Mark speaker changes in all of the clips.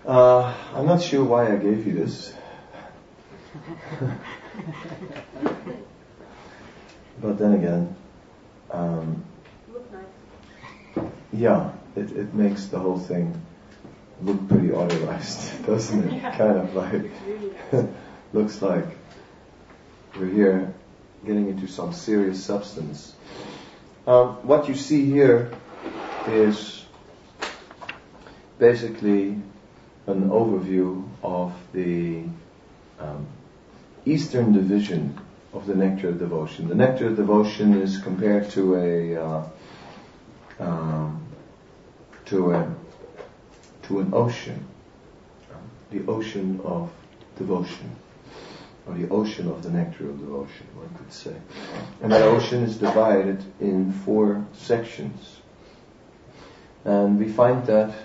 Speaker 1: I'm not sure why I gave you this. But then again, yeah, it makes the whole thing look pretty authorized, doesn't it? Yeah. Kind of like, looks like we're here getting into some serious substance. What you see here is basically an overview of the Eastern division of the Nectar of Devotion. The Nectar of Devotion is compared to an ocean, the ocean of devotion, or the ocean of the Nectar of Devotion, one could say. And that ocean is divided in 4 sections. And we find that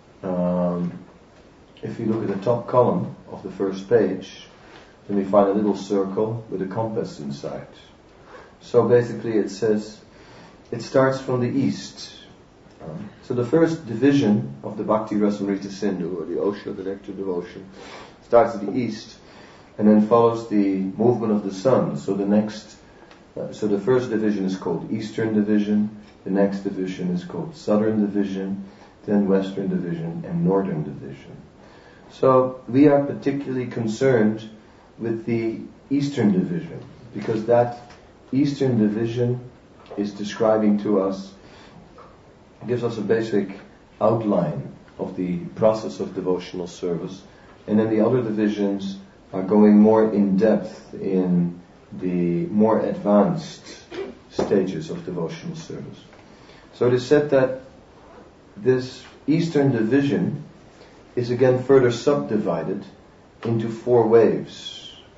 Speaker 1: if you look at the top column of the first page, then we find a little circle with a compass inside. So basically it says, it starts from the east. So the first division of the Bhakti Rasamrita Sindhu, or the ocean of the Nectar Devotion, starts at the east, and then follows the movement of the sun. So the first division is called Eastern Division, the next division is called Southern Division, then Western Division, and Northern Division. So we are particularly concerned with the Eastern Division, because that Eastern Division is describing to us, gives us a basic outline of the process of devotional service, and then the other divisions are going more in depth in the more advanced stages of devotional service. So it is said that this Eastern Division is again further subdivided into 4 waves.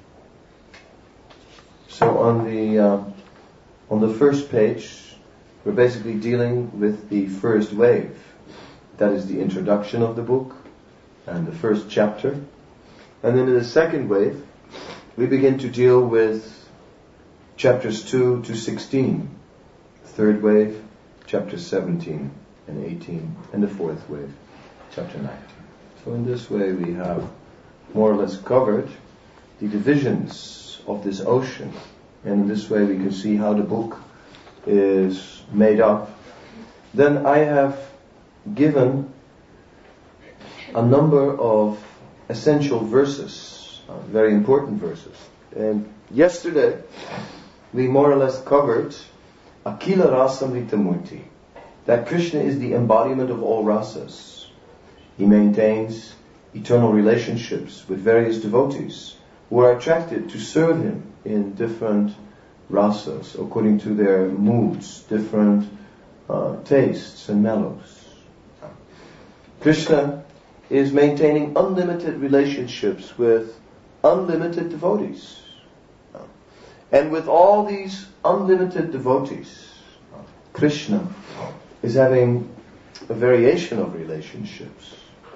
Speaker 1: So on the first page, we're basically dealing with the first wave. That is the introduction of the book and the first chapter. And then in the second wave, we begin to deal with chapters 2 to 16. Third wave, chapters 17 and 18. And the fourth wave, chapter 19. So in this way we have more or less covered the divisions of this ocean. And in this way we can see how the book is made up. Then I have given a number of essential verses, very important verses. And yesterday we more or less covered Akila Rasamrita Murti, that Krishna is the embodiment of all rasas. He maintains eternal relationships with various devotees who are attracted to serve him in different rasas, according to their moods, different tastes and mellows. Krishna is maintaining unlimited relationships with unlimited devotees. And with all these unlimited devotees, Krishna is having a variation of relationships.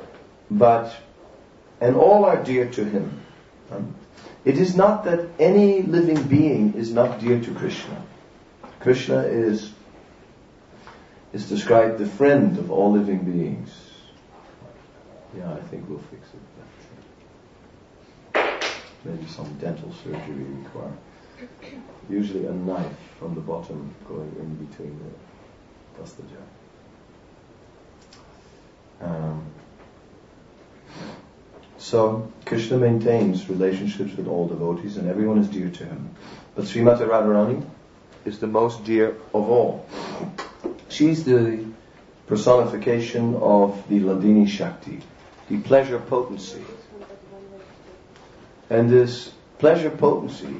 Speaker 1: And all are dear to him. It is not that any living being is not dear to Krishna. Krishna is described the friend of all living beings. Yeah, I think we'll fix it. Maybe some dental surgery required. Usually a knife from the bottom going in between the dastaja. So Krishna maintains relationships with all devotees and everyone is dear to him. But Srimati Radharani is the most dear of all. She's the personification of the Hladini Shakti, the pleasure potency. And this pleasure potency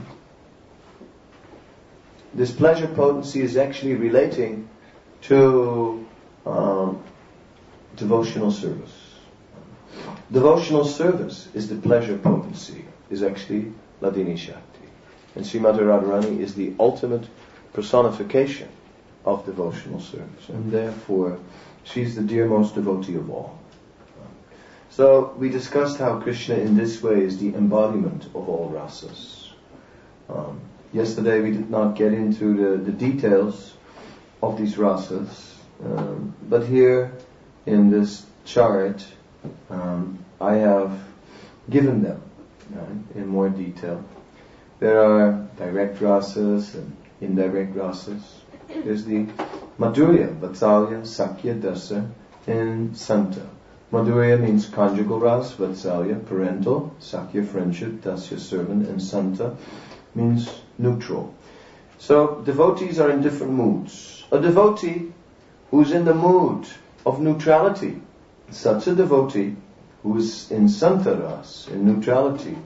Speaker 1: is actually relating to devotional service. Devotional service is the pleasure potency, is actually Hladini Shakti. And Srimati Radharani is the ultimate personification of devotional service. And therefore, she's the dearmost devotee of all. So, we discussed how Krishna in this way is the embodiment of all rasas. Yesterday we did not get into the details of these rasas. But here, in this chart, I have given them in more detail. There are direct rasas and indirect rasas. There's the Madhurya, Vatsalya, Sakya, Dasa, and Santa. Madhurya means conjugal ras, Vatsalya, parental, Sakya, friendship, Dasya, servant, and Santa means neutral. So devotees are in different moods. A devotee who's in the mood of neutrality, such a devotee who is in Santa ras, in neutrality,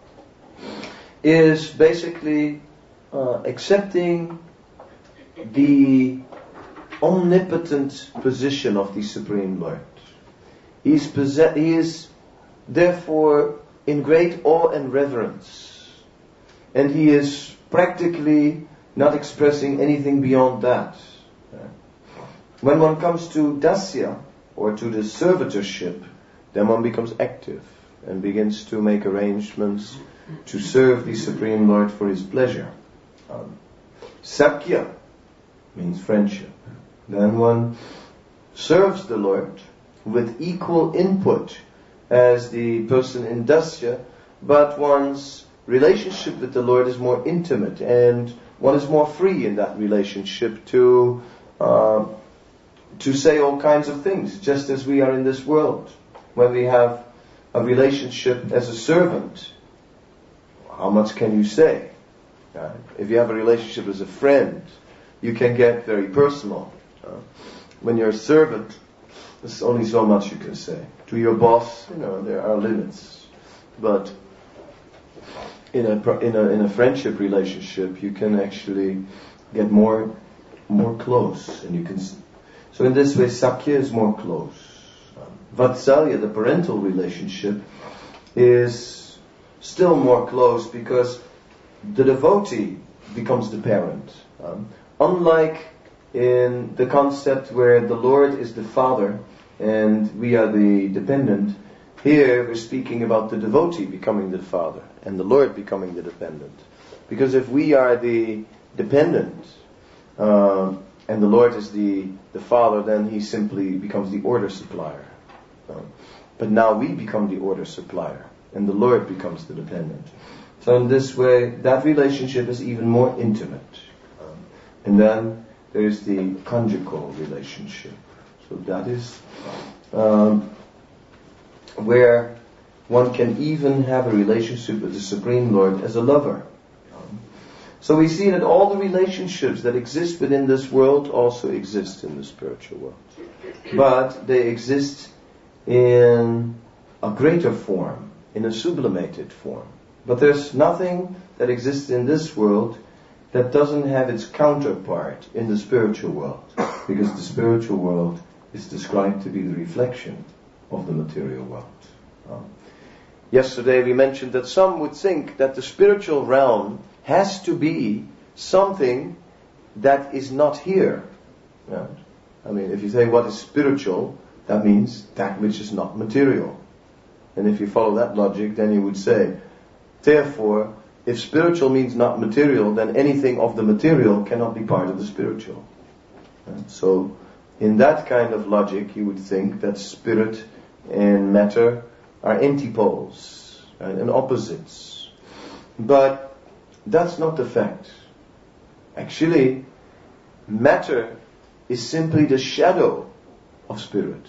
Speaker 1: is basically accepting the omnipotent position of the Supreme Lord. He is therefore in great awe and reverence, and he is practically not expressing anything beyond that. When one comes to dasya, or to the servitorship, then one becomes active and begins to make arrangements to serve the Supreme Lord for His pleasure. Sakya means friendship. Then one serves the Lord with equal input as the person in dasya, but one's relationship with the Lord is more intimate, and one is more free in that relationship to say all kinds of things, just as we are in this world. When we have a relationship as a servant, how much can you say? If you have a relationship as a friend, you can get very personal. When you're a servant, there's only so much you can say. To your boss, there are limits. But in a friendship relationship, you can actually get more close, and you can. So in this way, Sakya is more close. Vatsalya, the parental relationship, is still more close because the devotee becomes the parent. Unlike in the concept where the Lord is the father and we are the dependent, here we're speaking about the devotee becoming the father and the Lord becoming the dependent. Because if we are the dependent and the Lord is the father, then He simply becomes the order supplier. But now we become the order supplier and the Lord becomes the dependent. So in this way, that relationship is even more intimate. And then there is the conjugal relationship. So that is where one can even have a relationship with the Supreme Lord as a lover. So we see that all the relationships that exist within this world also exist in the spiritual world. But they exist in a greater form, in a sublimated form. But there's nothing that exists in this world that doesn't have its counterpart in the spiritual world. Because the spiritual world is described to be the reflection of the material world. Yesterday we mentioned that some would think that the spiritual realm has to be something that is not here. I mean, if you say what is spiritual, that means that which is not material. And if you follow that logic, then you would say, therefore, if spiritual means not material, then anything of the material cannot be part of the spiritual. So, in that kind of logic, you would think that spirit and matter are antipoles and opposites. But that's not the fact. Actually, matter is simply the shadow of spirit.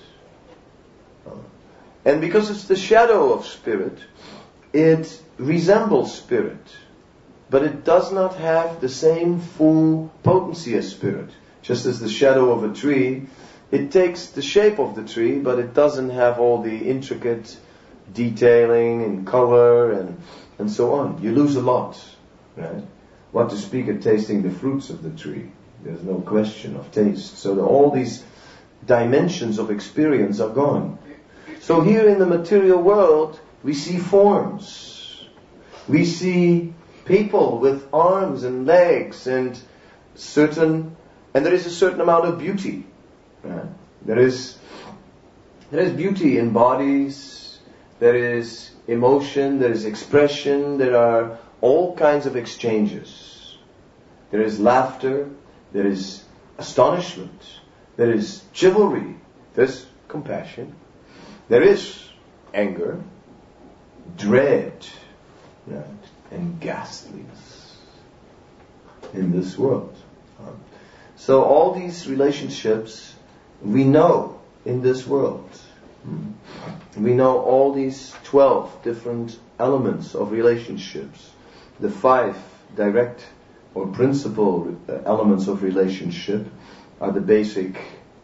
Speaker 1: And because it's the shadow of spirit, it resembles spirit. But it does not have the same full potency as spirit. Just as the shadow of a tree, it takes the shape of the tree, but it doesn't have all the intricate detailing and color and so on. You lose a lot. Right? What to speak of tasting the fruits of the tree. There's no question of taste. So all these dimensions of experience are gone. So here in the material world, we see forms. We see people with arms and legs and there is a certain amount of beauty. Right? There is beauty in bodies. There is emotion. There is expression. There are all kinds of exchanges. There is laughter. There is astonishment. There is chivalry. There's compassion. There is anger, dread, right, and ghastliness in this world. So all these relationships we know in this world. We know all these 12 different elements of relationships. The 5 direct or principal elements of relationship are the basic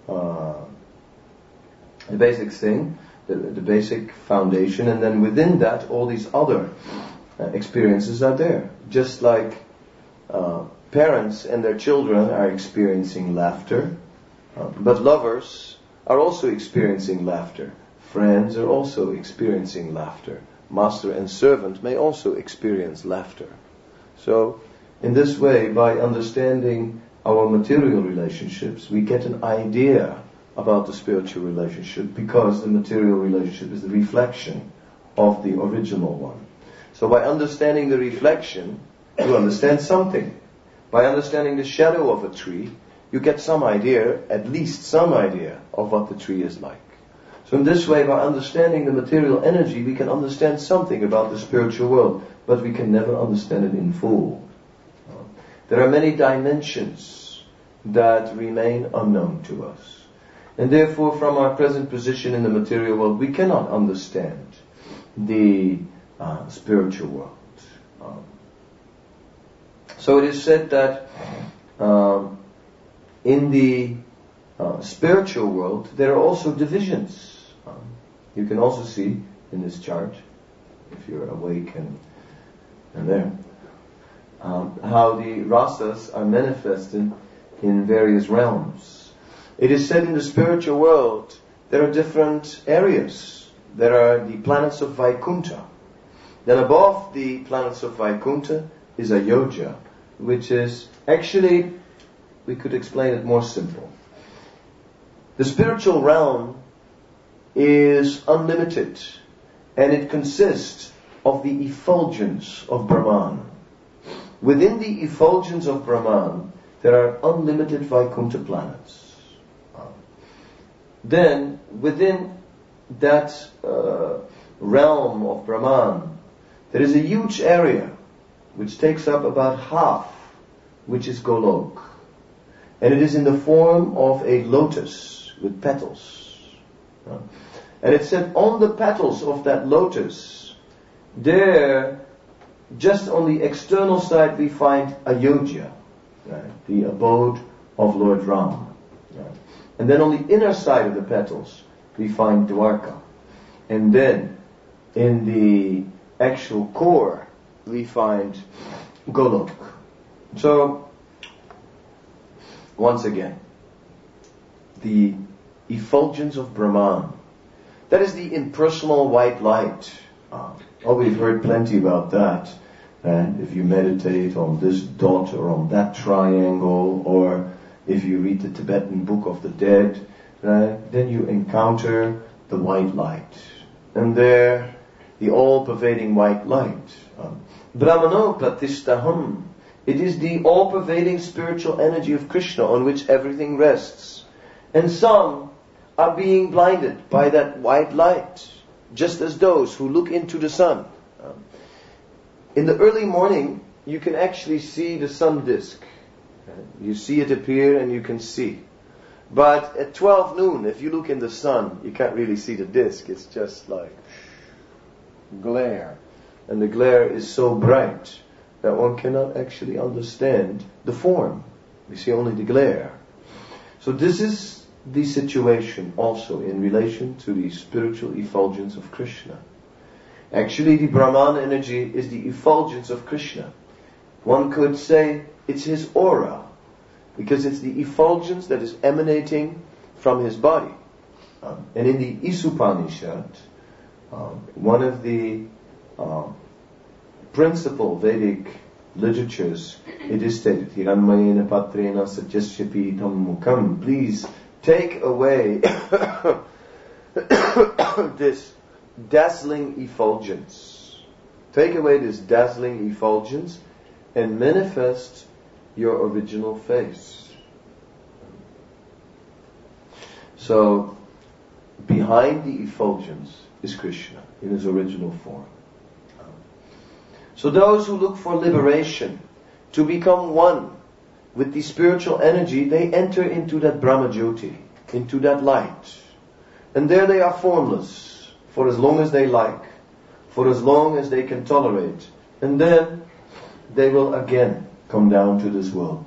Speaker 1: thing, the basic foundation, and then within that all these other experiences are there. Just like parents and their children are experiencing laughter, but lovers are also experiencing laughter. Friends are also experiencing laughter. Master and servant may also experience laughter. So, in this way, by understanding our material relationships, we get an idea about the spiritual relationship, because the material relationship is the reflection of the original one. So by understanding the reflection, you understand something. By understanding the shadow of a tree, you get some idea, at least some idea, of what the tree is like. So in this way, by understanding the material energy, we can understand something about the spiritual world, but we can never understand it in full. There are many dimensions that remain unknown to us. And therefore, from our present position in the material world, we cannot understand the spiritual world. So it is said that in the spiritual world, there are also divisions. You can also see in this chart, if you're awake and there, how the rasas are manifested in various realms. It is said in the spiritual world, there are different areas. There are the planets of Vaikuntha. Then above the planets of Vaikuntha is Ayodhya, which is actually, we could explain it more simple. The spiritual realm is unlimited, and it consists of the effulgence of Brahman. Within the effulgence of Brahman, there are unlimited Vaikuntha planets. Then, within that realm of Brahman, there is a huge area which takes up about half, which is Golok. And it is in the form of a lotus with petals. And it said on the petals of that lotus, there, just on the external side, we find Ayodhya, right, the abode of Lord Ram. Right. And then on the inner side of the petals, we find Dwarka. And then, in the actual core, we find Golok. So, once again, the effulgence of Brahman, that is the impersonal white light. We've heard plenty about that. And if you meditate on this dot or on that triangle, or if you read the Tibetan Book of the Dead, then you encounter the white light. And there, the all-pervading white light. Brahmano pratishtaham. It is the all-pervading spiritual energy of Krishna on which everything rests. And some are being blinded by that white light, just as those who look into the sun. In the early morning, you can actually see the sun disk. You see it appear and you can see. But at 12 noon, if you look in the sun, you can't really see the disk. It's just like glare. And the glare is so bright that one cannot actually understand the form. We see only the glare. So this is the situation also in relation to the spiritual effulgence of Krishna. Actually, the Brahman energy is the effulgence of Krishna. One could say it's his aura, because it's the effulgence that is emanating from his body. And in the Isupanishad, one of the principal Vedic literatures, it is stated, Hiranmayena patrena satyasyapi tam mukam. Please take away this dazzling effulgence. Take away this dazzling effulgence and manifest your original face. So, behind the effulgence is Krishna in his original form. So those who look for liberation, to become one with the spiritual energy, they enter into that Brahmajyoti, into that light. And there they are formless, for as long as they like, for as long as they can tolerate. And then they will again come down to this world.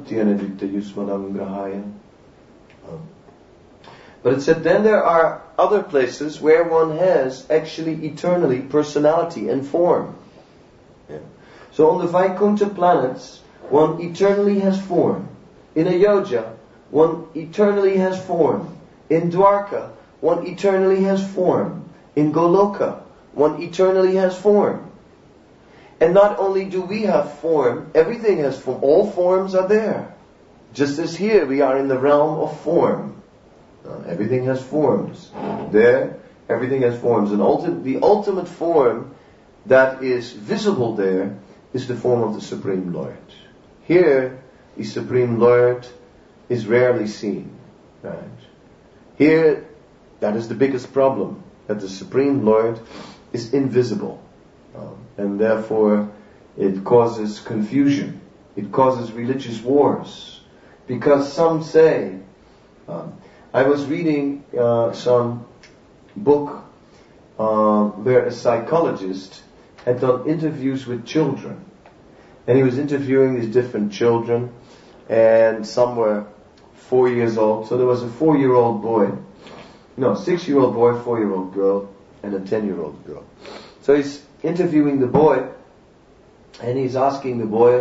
Speaker 1: But it said then there are other places where one has actually eternally personality and form. Yeah. So on the Vaikuntha planets, one eternally has form. In Ayodhya, one eternally has form. In Dwarka, one eternally has form. In Goloka, one eternally has form. And not only do we have form, everything has form. All forms are there. Just as here we are in the realm of form. Everything has forms. There, everything has forms. And the ultimate form that is visible there is the form of the Supreme Lord. Here, the Supreme Lord is rarely seen. Right? Here, that is the biggest problem, that the Supreme Lord is invisible. And therefore, it causes confusion. It causes religious wars. Because some say, I was reading some book where a psychologist had done interviews with children. And he was interviewing these different children, and some were 4 years old. So there was a 4-year-old boy, 6-year-old boy, 4-year-old girl, and a 10-year-old girl. So he's interviewing the boy, and he's asking the boy,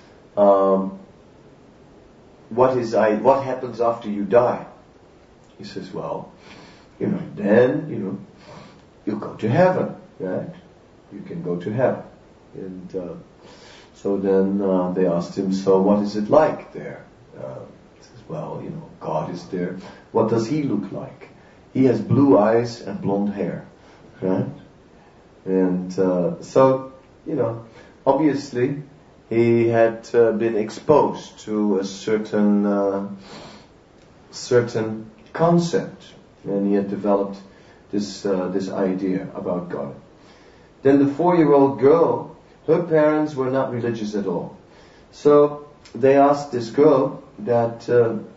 Speaker 1: what happens after you die? He says, then, you go to heaven, right? You can go to heaven. And so then they asked him, so what is it like there? He says, God is there. What does he look like? He has blue eyes and blonde hair, right? And so, obviously he had been exposed to a certain concept, and he had developed this idea about God. Then the 4-year-old girl, her parents were not religious at all. So they asked this girl that,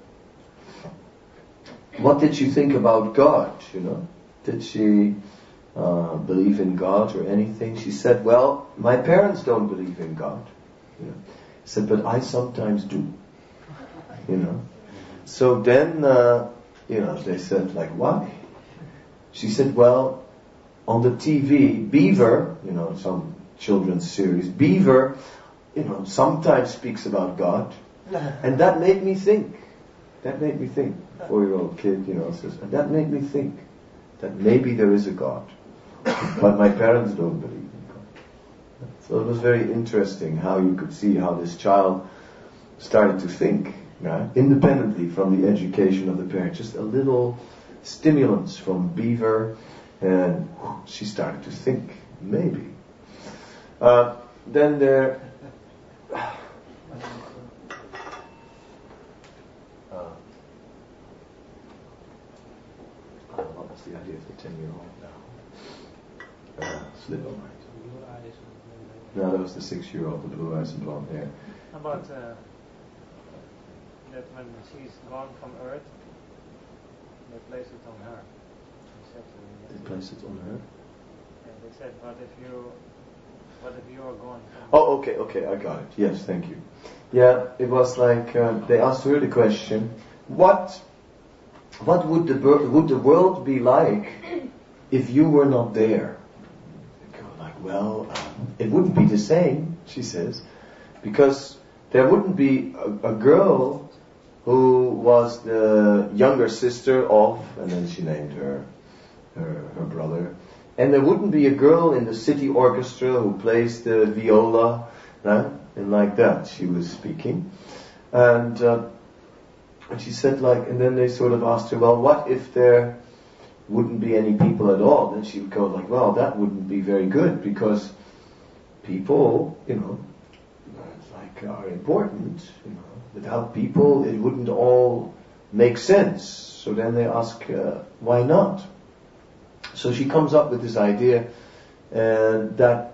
Speaker 1: what did she think about God, Did she believe in God or anything? She said, my parents don't believe in God. He said, but I sometimes do. So then, they said, why? She said, on the TV, Beaver, some children's series, Beaver, sometimes speaks about God. And that made me think. 4-year-old kid, says, and that made me think that maybe there is a God. But my parents don't believe in God. So it was very interesting how you could see how this child started to think, right? Independently from the education of the parents. Just a little stimulants from Beaver, and she started to think, maybe. Then there... what was the idea of the 10-year-old now? Slip of mind. No, that was the 6-year-old, the blue eyes and blonde hair.
Speaker 2: How about that when she's gone from Earth, they place it on her?
Speaker 1: They place it on her?
Speaker 2: Yeah, they said, what if you are gone?
Speaker 1: Oh, okay, I got it. Yes, thank you. Yeah, it was like, they asked her the question, what would the world be like if you were not there? They go it wouldn't be the same, she says, because there wouldn't be a girl who was the younger sister of, and then she named her brother, and there wouldn't be a girl in the city orchestra who plays the viola, right? And like that she was speaking, and she said and then they sort of asked her, what if there wouldn't be any people at all? Then she would go that wouldn't be very good, because people, are important, without people it wouldn't all make sense. So then they ask, why not? So she comes up with this idea that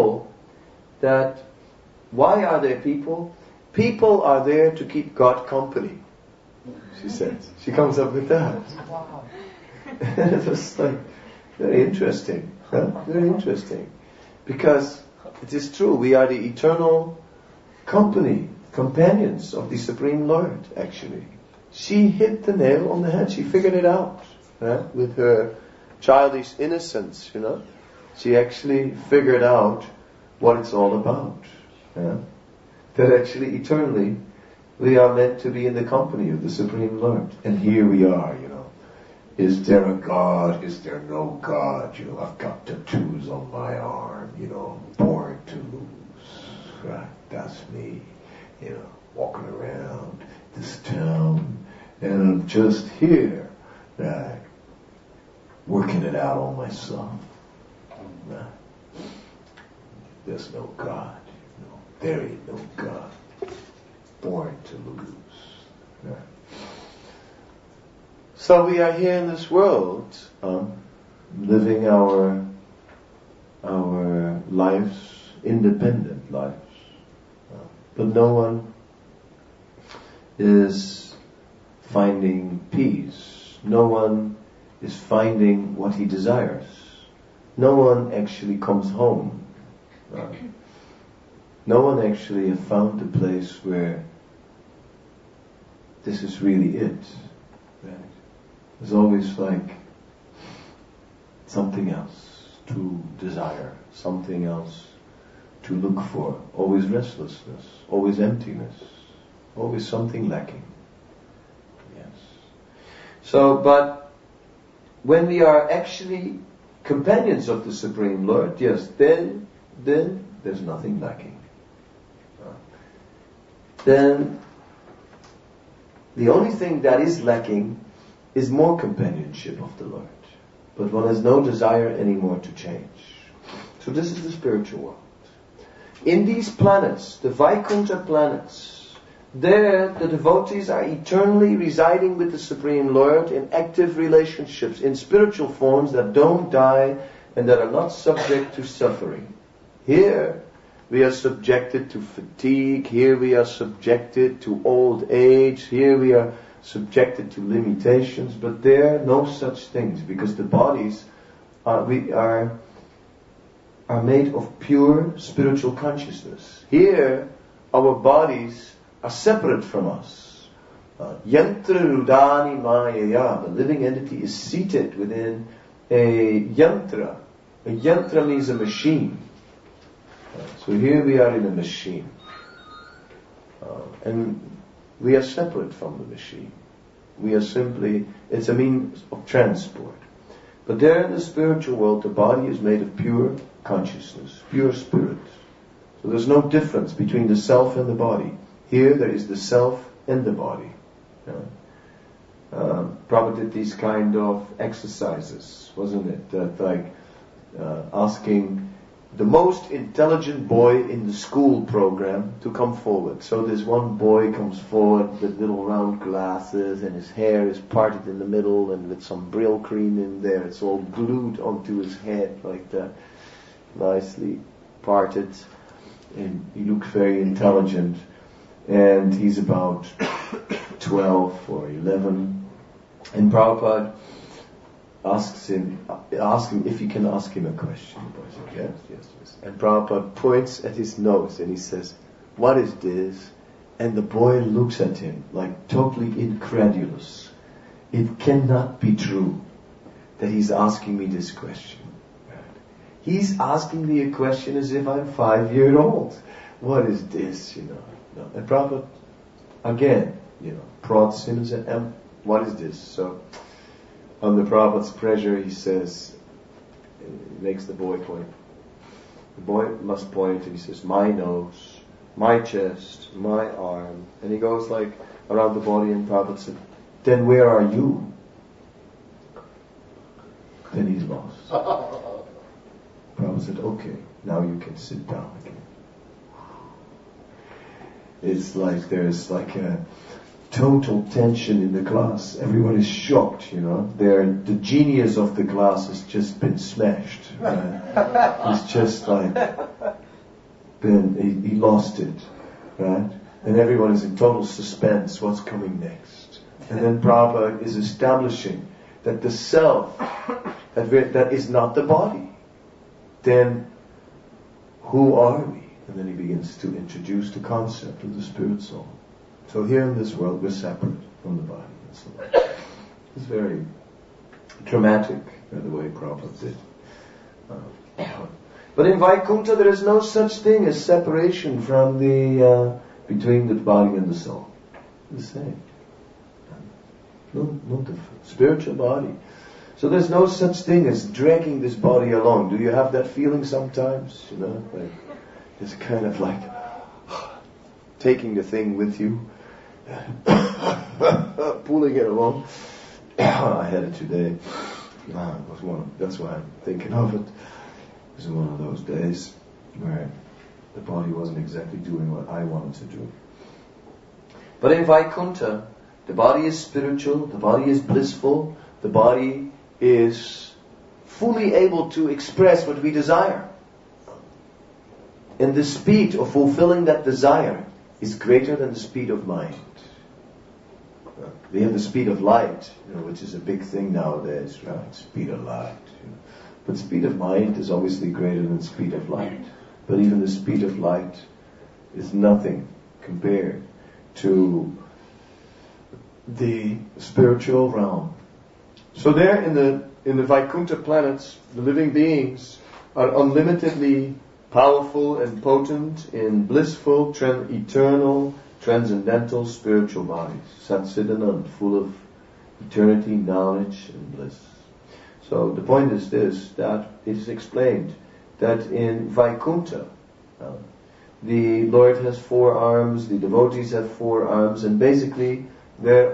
Speaker 1: why are there people? People are there to keep God company, she says. She comes up with that.
Speaker 2: Wow.
Speaker 1: It was like, very interesting. Huh? Very interesting. Because it is true, we are the eternal companions of the Supreme Lord, actually. She hit the nail on the head. She figured it out. With her childish innocence, She actually figured out what it's all about. That actually, eternally, we are meant to be in the company of the Supreme Lord. And here we are, Is there a God? Is there no God? I've got tattoos on my arm, born to lose. Right? That's me, walking around this town. And I'm just here, right? Working it out on myself. Right? There's no God. There ain't no God. Born to lose. Right? So we are here in this world, living our lives, independent lives. But no one is finding peace. No one is finding what he desires. No one actually comes home. No one actually has found a place where this is really it. Right? There's always like something else to desire, something else to look for. Always restlessness, always emptiness, always something lacking. Yes. So, but when we are actually companions of the Supreme Lord, yes, then there's nothing lacking. Then the only thing that is lacking is more companionship of the Lord. But one has no desire anymore to change. So this is the spiritual world. In these planets, the Vaikuntha planets, there the devotees are eternally residing with the Supreme Lord in active relationships, in spiritual forms that don't die and that are not subject to suffering. Here we are subjected to fatigue, here we are subjected to old age, here we are subjected to limitations, but there are no such things, because the bodies are made of pure spiritual consciousness. Here, our bodies are separate from us. Yantra Rudani Mayaya, the living entity is seated within a yantra. A yantra means a machine. So here we are in a machine. And we are separate from the machine. We are simply, it's a means of transport. But there in the spiritual world, the body is made of pure consciousness, pure spirit. So there's no difference between the self and the body. Here there is the self and the body. Prabhupada did these kind of exercises, wasn't it? That asking the most intelligent boy in the school program to come forward. So this one boy comes forward with little round glasses and his hair is parted in the middle and with some Brill cream in there. It's all glued onto his head like that, nicely parted. And he looks very intelligent. And he's about 12 or 11. And Prabhupada asks him if he can ask him a question. The boy says, yes. And Prabhupada points at his nose and he says, "What is this?" And the boy looks at him like totally incredulous. It cannot be true that he's asking me this question. He's asking me a question as if I'm 5 years old. What is this, No. And Prabhupada, again, prods him and says, what is this? So, under Prabhupada's pressure, he says, he makes the boy point. The boy must point and he says, my nose, my chest, my arm. And he goes like around the body and Prabhupada said, then where are you? Then he's lost. Prabhupada said, okay, now you can sit down again. It's like there's like a total tension in the class. Everyone is shocked, the genius of the class has just been smashed. Right? He's just like he lost it, right? And everyone is in total suspense. What's coming next? And then Prabhupada is establishing that the self, that is not the body. Then who are we? And then he begins to introduce the concept of the spirit soul. So here in this world, we're separate from the body. It's very dramatic, the way Prabhupada did. But in Vaikuntha, there is no such thing as separation from between the body and the soul. It's the same. Not the spiritual body. So there's no such thing as dragging this body along. Do you have that feeling sometimes? Like it's kind of like taking the thing with you, pulling it along. I had it today. That's why I'm thinking of it. It was one of those days where the body wasn't exactly doing what I wanted to do. But in Vaikuntha, the body is spiritual, the body is blissful, the body is fully able to express what we desire. And the speed of fulfilling that desire is greater than the speed of mind. We have the speed of light, which is a big thing nowadays, right? Speed of light. But speed of mind is obviously greater than the speed of light. But even the speed of light is nothing compared to the spiritual realm. So there in the Vaikuntha planets, the living beings are unlimitedly powerful and potent in blissful, eternal, transcendental spiritual bodies. Sat-Chit-Anand, full of eternity, knowledge and bliss. So the point is this, that it is explained that in Vaikuntha, the Lord has 4 arms, the devotees have 4 arms, and basically there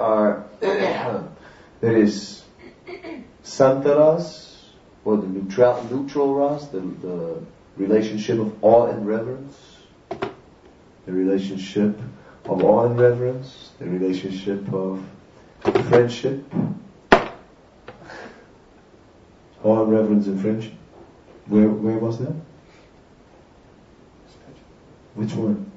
Speaker 1: is Santaras, or the neutral ras, the relationship of awe and reverence, the relationship of awe and reverence, the relationship of friendship, awe and reverence and friendship. Where was that? Which one?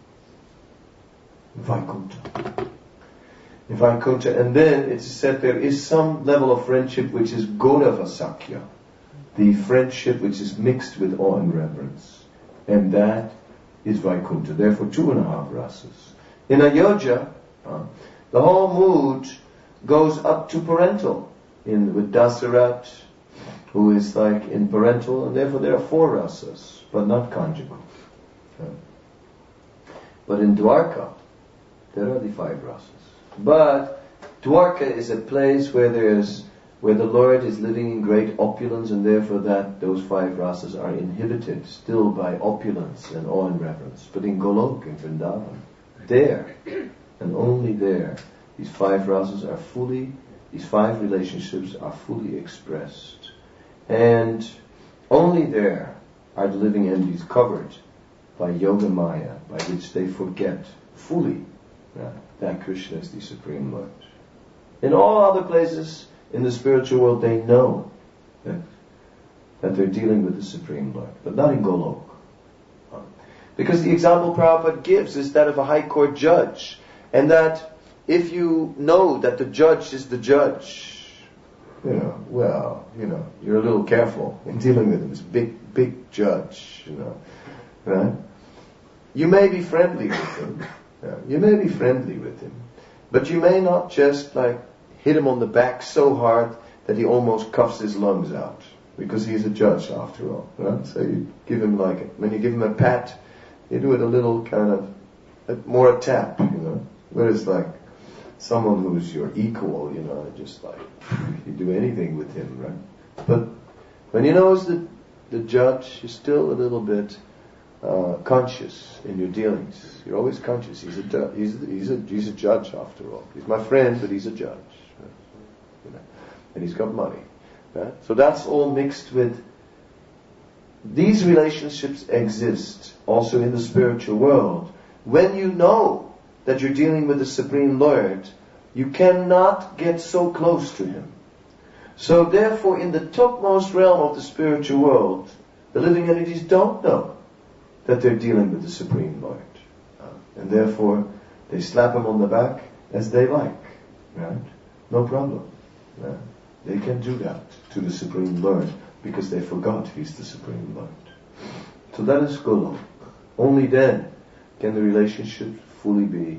Speaker 1: Vaikuntha. In Vaikuntha, and then it's said there is some level of friendship which is Gaurava Sakya, the friendship which is mixed with awe and reverence, and that is Vaikuntha. Therefore, 2.5 rasas. In Ayodhya, the whole mood goes up to parental, with Dasarat, who is like in parental, and therefore there are 4 rasas, but not conjugal. But in Dwarka, there are the 5 rasas. But Dwarka is a place where the Lord is living in great opulence, and therefore those 5 rasas are inhibited still by opulence and awe and reverence. But in Golok, in Vrindavan, there, and only there, these 5 rasas are these 5 relationships are fully expressed. And only there are the living entities covered by Yoga Maya, by which they forget fully that Krishna is the Supreme Lord. In all other places in the spiritual world, they know that they're dealing with the Supreme Lord, but not in Golok. Because the example Prabhupada gives is that of a high court judge, and that if you know that the judge is the judge, you're a little careful in dealing with him. It's a big judge, right? You may be friendly with him. You may be friendly with him, but you may not just hit him on the back so hard that he almost coughs his lungs out, because he's a judge after all, right? So you give him when you give him a pat, you do it a little more a tap, whereas someone who's your equal, just you do anything with him, right? But when he knows that the judge, you're still a little bit conscious in your dealings. You're always conscious. He's a judge after all. He's my friend, but he's a judge, right? And he's got money, right? So that's all mixed with. These relationships exist also in the spiritual world when you know that you're dealing with the Supreme Lord, you cannot get so close to Him. So therefore, in the topmost realm of the spiritual world, the living entities don't know that they're dealing with the Supreme Lord. And therefore, they slap Him on the back as they like. Right? No problem. Right? They can do that to the Supreme Lord because they forgot He's the Supreme Lord. So that is Golok. Only then can the relationship fully be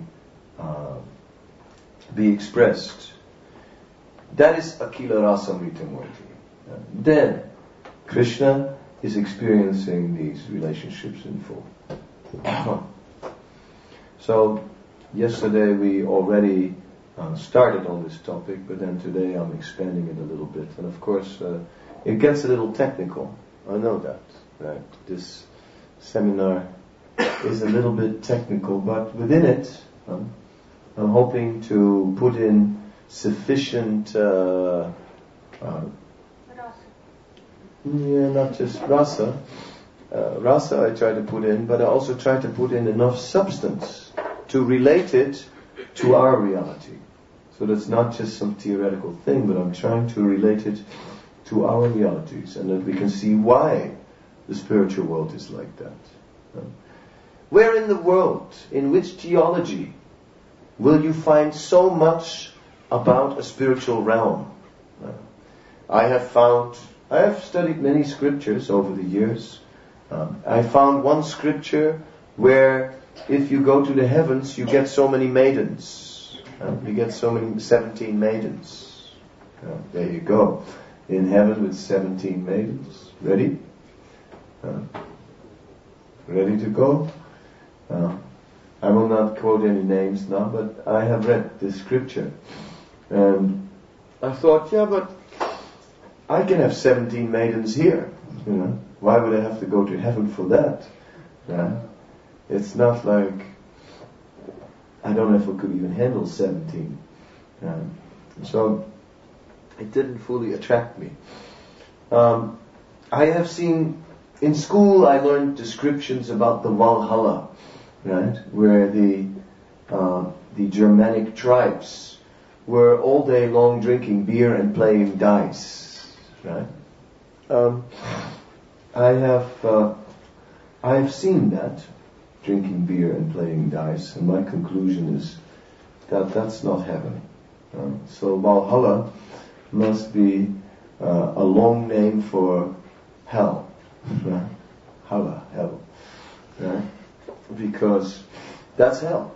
Speaker 1: expressed. That is Akila Rasamritamurti. Then Krishna is experiencing these relationships in full. So yesterday we already started on this topic, but then today I'm expanding it a little bit. And of course it gets a little technical. I know that. Right? This seminar is a little bit technical, but within it I'm hoping to put in sufficient not just rasa. Rasa I try to put in, but I also try to put in enough substance to relate it to our reality. So that's not just some theoretical thing, but I'm trying to relate it to our realities, and that we can see why the spiritual world is like that. Where in the world, in which theology, will you find so much about a spiritual realm? I have studied many scriptures over the years. I found one scripture where if you go to the heavens, you get so many maidens. You get 17 maidens. There you go. In heaven with 17 maidens. Ready? Ready to go? I will not quote any names now, but I have read this scripture. And I thought, but I can have 17 maidens here. Why would I have to go to heaven for that? It's not like, I don't know if I could even handle 17. So it didn't fully attract me. I have seen, in school I learned descriptions about the Valhalla, right, where the Germanic tribes were all day long drinking beer and playing dice, right? I have seen that, drinking beer and playing dice, and my conclusion is that that's not heaven. So Valhalla must be a long name for hell. Right? Halla, hell. Right? Because that's hell.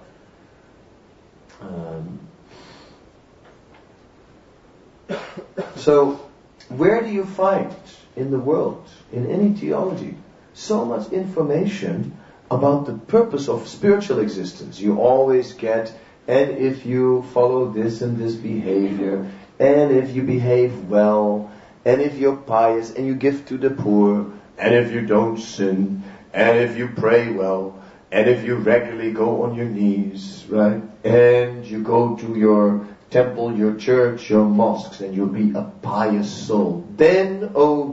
Speaker 1: So, where do you find in the world, in any theology, so much information about the purpose of spiritual existence? You always get, and if you follow this and this behavior, and if you behave well, and if you're pious, and you give to the poor, and if you don't sin, and if you pray well, and if you regularly go on your knees, right, and you go to your temple, your church, your mosques, and you'll be a pious soul, then,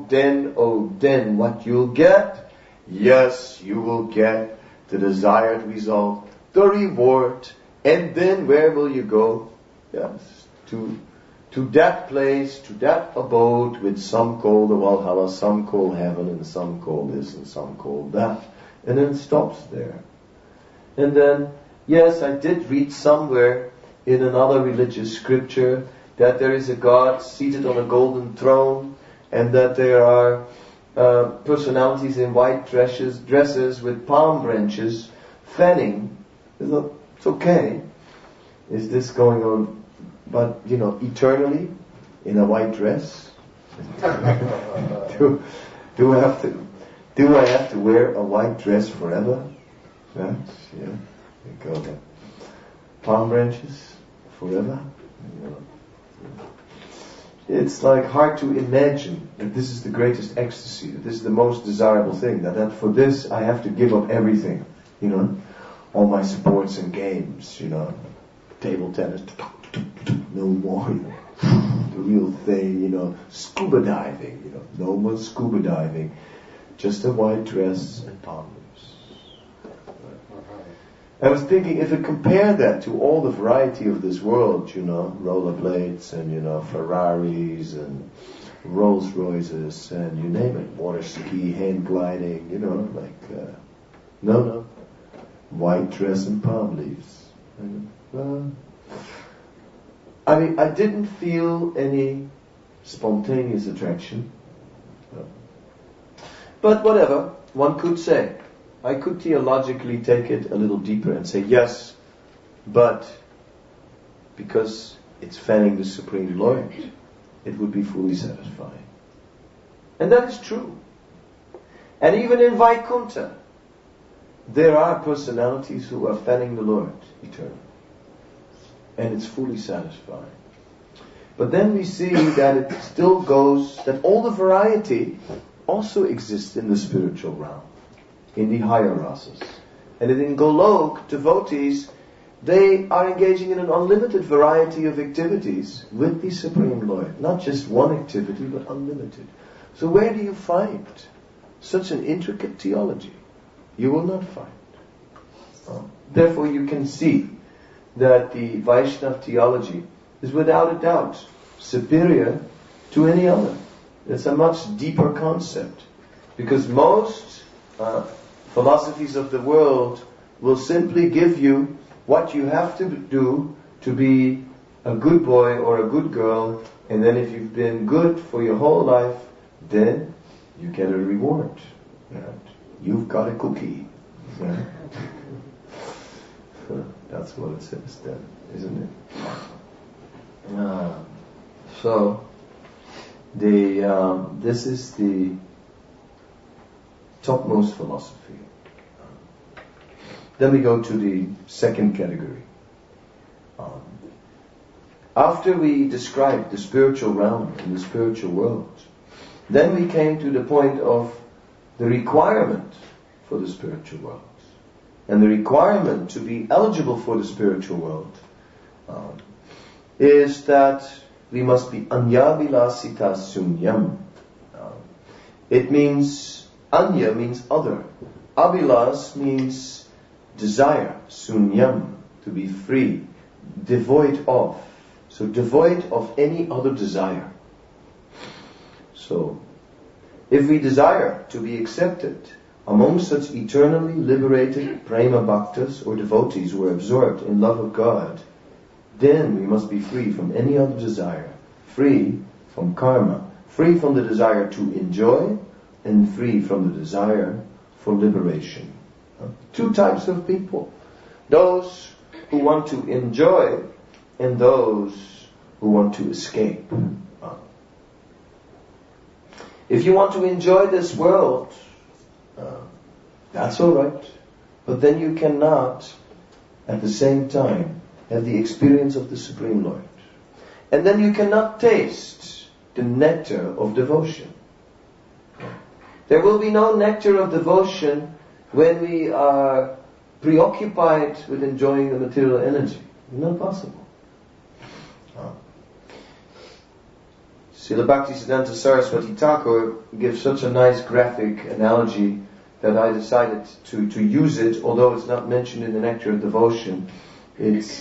Speaker 1: what you'll get? Yes, you will get the desired result, the reward, and then where will you go? Yes, to that place, to that abode, which some call the Valhalla, some call heaven, and some call this, and some call that, and then it stops there. And then, yes, I did read somewhere in another religious scripture that there is a God seated on a golden throne, and that there are personalities in white dresses with palm branches fanning. It's okay. Is this going on? But, eternally in a white dress? do I have to wear a white dress forever? Right? Yeah. There you go then. Palm branches forever? It's like hard to imagine that this is the greatest ecstasy, that this is the most desirable thing, that for this I have to give up everything, all my sports and games, table tennis, no more, the real thing, scuba diving, no more scuba diving, just a white dress and palm leaves. I was thinking, if I compare that to all the variety of this world, rollerblades and, Ferraris and Rolls Royces and you name it, water ski, hang gliding, no, white dress and palm leaves. I didn't feel any spontaneous attraction. But whatever, one could say. I could theologically take it a little deeper and say, yes, but because it's fanning the Supreme Lord, it would be fully satisfying. And that is true. And even in Vaikuntha, there are personalities who are fanning the Lord eternally. And it's fully satisfying. But then we see that it still goes, that all the variety also exists in the spiritual realm, in the higher rasas. And in Golok, devotees, they are engaging in an unlimited variety of activities with the Supreme Lord. Not just one activity, but unlimited. So where do you find such an intricate theology? You will not find. Therefore you can see that the Vaishnava theology is without a doubt superior to any other. It's a much deeper concept. Because most philosophies of the world will simply give you what you have to do to be a good boy or a good girl, and then if you've been good for your whole life, then you get a reward. Right? You've got a cookie. Right? That's what it says then, isn't it? So, this is the topmost philosophy. Then we go to the second category. After we described the spiritual realm and the spiritual world, then we came to the point of the requirement for the spiritual world. And the requirement to be eligible for the spiritual world is that we must be anyavilasita sunyam. It means, anya means other. Abhilas means desire. Sunyam, to be free. Devoid of. So devoid of any other desire. So, if we desire to be accepted among such eternally liberated prema bhaktas or devotees who are absorbed in love of God, then we must be free from any other desire, free from karma, free from the desire to enjoy, and free from the desire for liberation. Two types of people. Those who want to enjoy and those who want to escape. If you want to enjoy this world, that's alright. But then you cannot, at the same time, have the experience of the Supreme Lord. And then you cannot taste the nectar of devotion. There will be no nectar of devotion when we are preoccupied with enjoying the material energy. It's not possible. Srila Bhaktisiddhanta Saraswati Thakur gives such a nice graphic analogy that I decided to use it, although it's not mentioned in the Nectar of Devotion. It's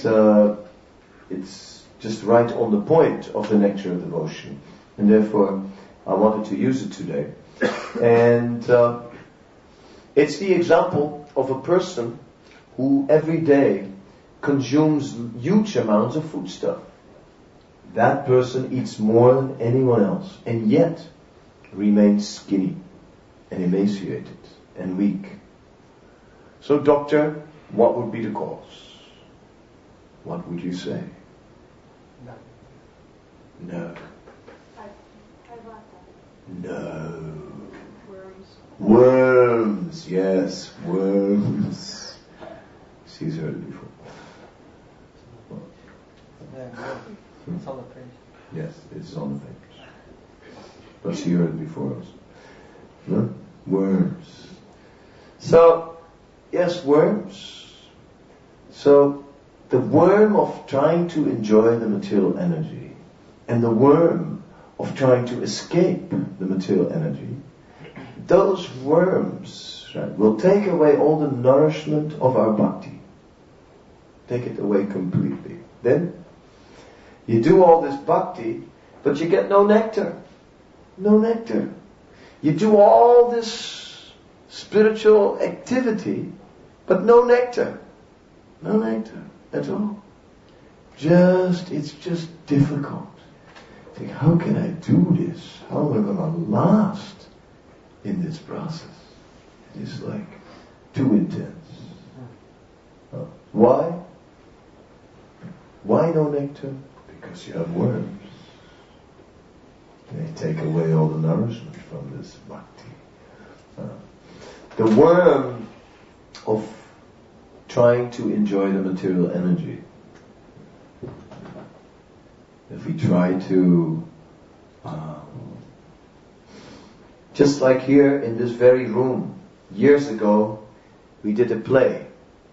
Speaker 1: just right on the point of the Nectar of Devotion, and therefore I wanted to use it today. And it's the example of a person who every day consumes huge amounts of foodstuff. That person eats more than anyone else, and yet remains skinny and emaciated and weak. So, doctor, what would be the cause? What would you say? No. No. Worms, yes, worms. She's heard it before.
Speaker 2: It's on the page.
Speaker 1: Yes, it's on the page. But she heard it before us. No? Worms. So, yes, worms. So, the worm of trying to enjoy the material energy and the worm of trying to escape the material energy, those worms, right, will take away all the nourishment of our bhakti. take it away completely. Then you do all this bhakti, but you get no nectar. No nectar. You do all this spiritual activity, but no nectar. No nectar at all. It's just difficult. Think, how can I do this? How am I going to last in this process? It's like too intense. Why? Why no nectar? Because you have worms. They take away all the nourishment from this bhakti. The worm of trying to enjoy the material energy. If we try to, just like here in this very room, years ago, we did a play.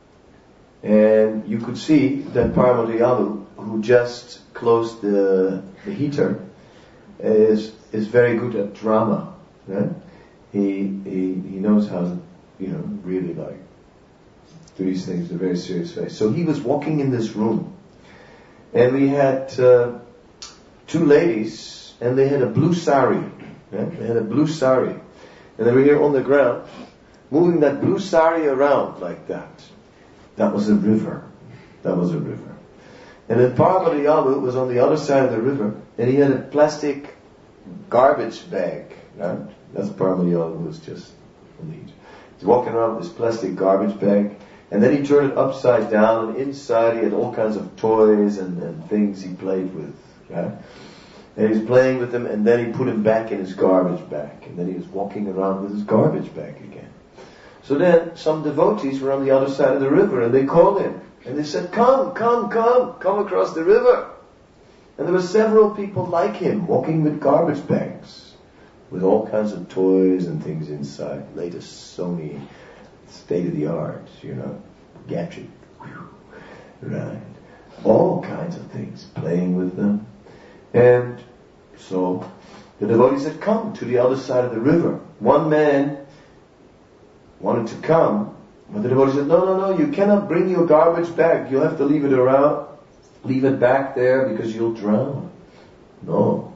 Speaker 1: And you could see that Paramahansa, who just closed the heater, is very good at drama. Right? He knows how to, really like do these things in a very serious way. So he was walking in this room, and we had two ladies, and they had a blue sari. Right? They had a blue sari, and they were here on the ground, moving that blue sari around like that. That was a river. That was a river. And then Paramahansa was on the other side of the river, and he had a plastic garbage bag. Right? That's Paramahansa who was just on the heat. He's walking around with this plastic garbage bag, and then he turned it upside down, and inside he had all kinds of toys and things he played with. Right? And he was playing with them, and then he put him back in his garbage bag, and then he was walking around with his garbage bag again. So then some devotees were on the other side of the river, and they called him, and they said, come across the river. And there were several people like him, walking with garbage bags, with all kinds of toys and things inside, latest Sony, state-of-the-art, gadget, right? All kinds of things, playing with them. And so the devotees said, come to the other side of the river. One man wanted to come, but the devotee said, no, you cannot bring your garbage back. You'll have to leave it around, leave it back there because you'll drown. No.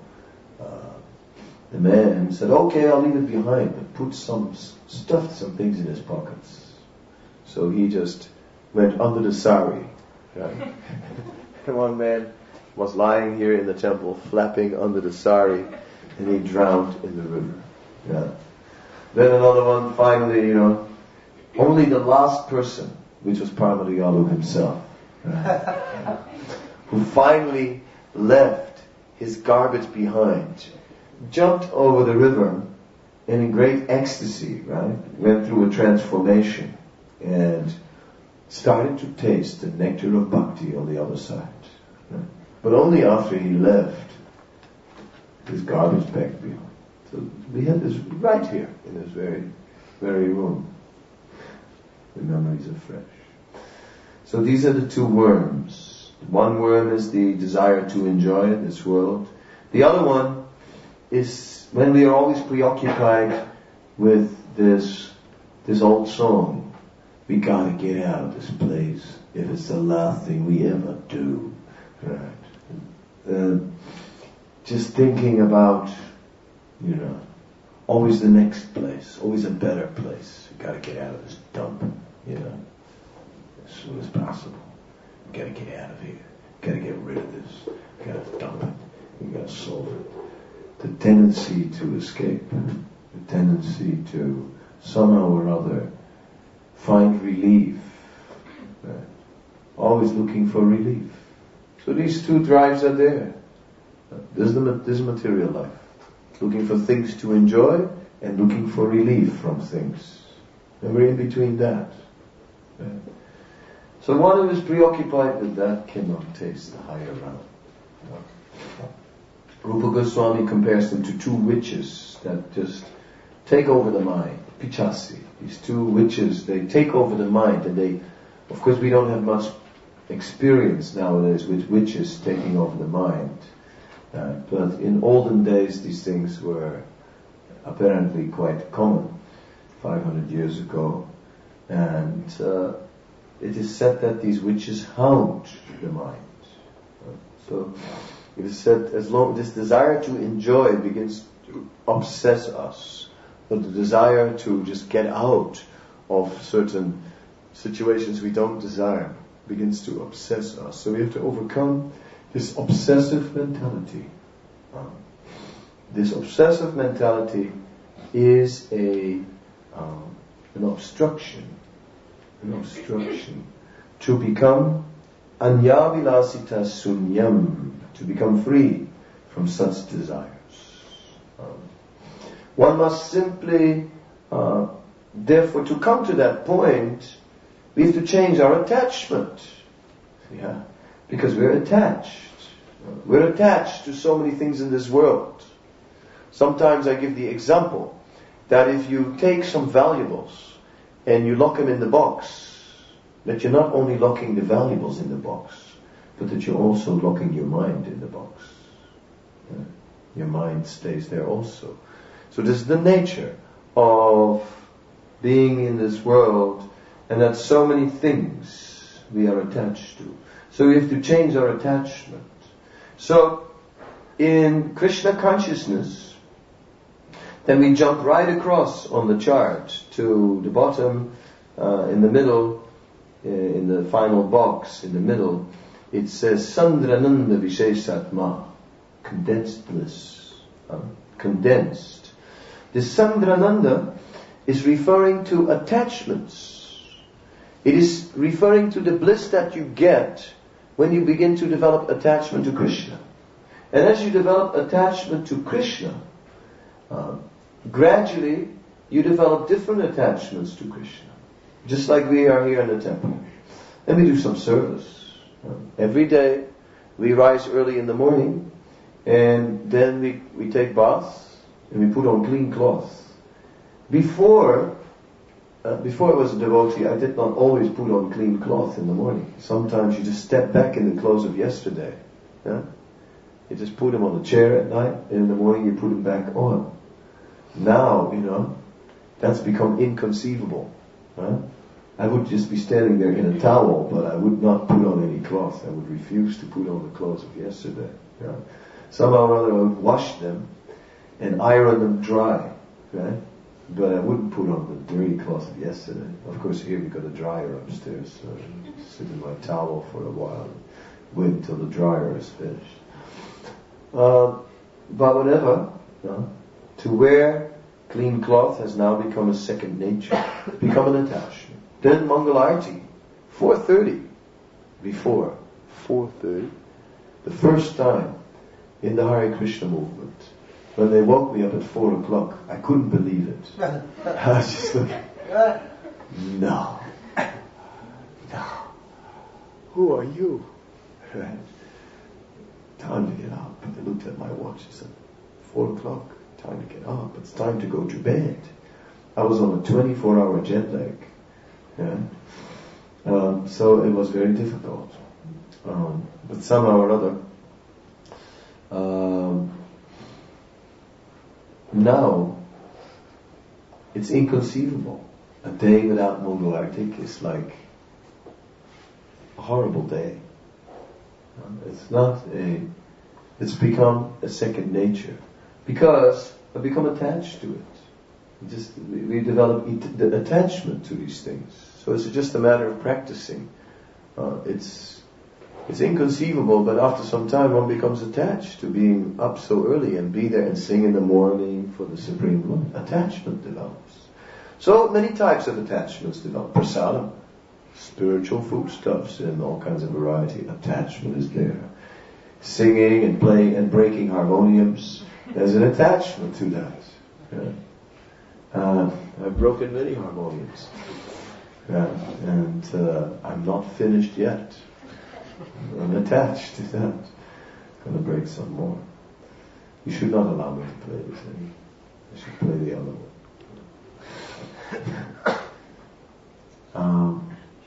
Speaker 1: The man said, okay, I'll leave it behind, but stuffed some things in his pockets. So he just went under the sari. Right? And one man was lying here in the temple, flapping under the sari, and he drowned in the river. Yeah. Then another one, finally, only the last person, which was Paramahansa himself, right, who finally left his garbage behind, jumped over the river, and in great ecstasy, right, went through a transformation, and started to taste the nectar of bhakti on the other side. Right? But only after he left his garbage bag behind. So we had this right here in this very, very room. The memories are fresh. So these are the two worms. One worm is the desire to enjoy this world. The other one is when we are always preoccupied with this old song. We gotta get out of this place if it's the last thing we ever do. Right? Just thinking about, always the next place, always a better place. We gotta get out of this dump, as soon as possible. We gotta get out of here. We gotta get rid of this. We gotta dump it. We gotta solve it. The tendency to escape, the tendency to somehow or other find relief. Right? Always looking for relief. So these two drives are there. There's material life. Looking for things to enjoy and looking for relief from things. And we're in between that. Right? So one who is preoccupied with that cannot taste the higher realm. Rupa Goswami compares them to two witches that just take over the mind. Pichasi. These two witches, they take over the mind, and of course we don't have much experience nowadays with witches taking over the mind. But in olden days these things were apparently quite common, 500 years ago. And it is said that these witches hound the mind. So it is said, as long this desire to enjoy begins to obsess us, or the desire to just get out of certain situations we don't desire begins to obsess us. So we have to overcome this obsessive mentality. This obsessive mentality is an obstruction to become anyavilasita sunyam, to become free from such desires. One must simply, therefore, to come to that point, we have to change our attachment. Yeah, because we're attached. We're attached to so many things in this world. Sometimes I give the example that if you take some valuables and you lock them in the box, that you're not only locking the valuables in the box, but that you're also locking your mind in the box. Yeah. Your mind stays there also. So this is the nature of being in this world, and that so many things we are attached to. So we have to change our attachment. So in Krishna consciousness, then we jump right across on the chart to the bottom, in the middle, in the final box, in the middle, it says Sandrananda Visheshatma, condensed bliss, condensed. This Sandrananda is referring to attachments. It is referring to the bliss that you get when you begin to develop attachment to Krishna. And as you develop attachment to Krishna, gradually you develop different attachments to Krishna. Just like we are here in the temple. And we do some service. Every day we rise early in the morning, and then we take baths and we put on clean cloth. Before I was a devotee, I did not always put on clean cloth in the morning. Sometimes you just step back in the clothes of yesterday. Yeah? You just put them on the chair at night, and in the morning you put them back on. Now, that's become inconceivable. Huh? I would just be standing there in a towel, but I would not put on any cloth. I would refuse to put on the clothes of yesterday. Yeah? Somehow or other I would wash them and iron them dry. Right? But I wouldn't put on the dirty cloth of yesterday. Of course, here we got a dryer upstairs, so I sit in my towel for a while and wait until the dryer is finished. But whatever, to wear clean cloth has now become a second nature, become an attachment. Then Mangalarti, 4:30, before 4:30, the first time in the Hare Krishna movement, when they woke me up at 4 o'clock, I couldn't believe it. I was just like, no. Who are you? Right. Time to get up. I looked at my watch. I said, 4 o'clock, time to get up. It's time to go to bed. I was on a 24-hour jet lag. Yeah. So it was very difficult. But somehow or other, now it's inconceivable. A day without Mangalartik is like a horrible day. It's become a second nature because I've become attached to it. We develop the attachment to these things. So it's just a matter of practicing. It's inconceivable, but after some time one becomes attached to being up so early and be there and sing in the morning for the Supreme Lord. Attachment develops. So many types of attachments develop. Prasadam, spiritual foodstuffs and all kinds of variety. Attachment is there. Singing and playing and breaking harmoniums, there's an attachment to that. Yeah. I've broken many harmoniums. Yeah. And I'm not finished yet. I'm attached to that. I'm going to break some more. You should not allow me to play this thing. I should play the other one.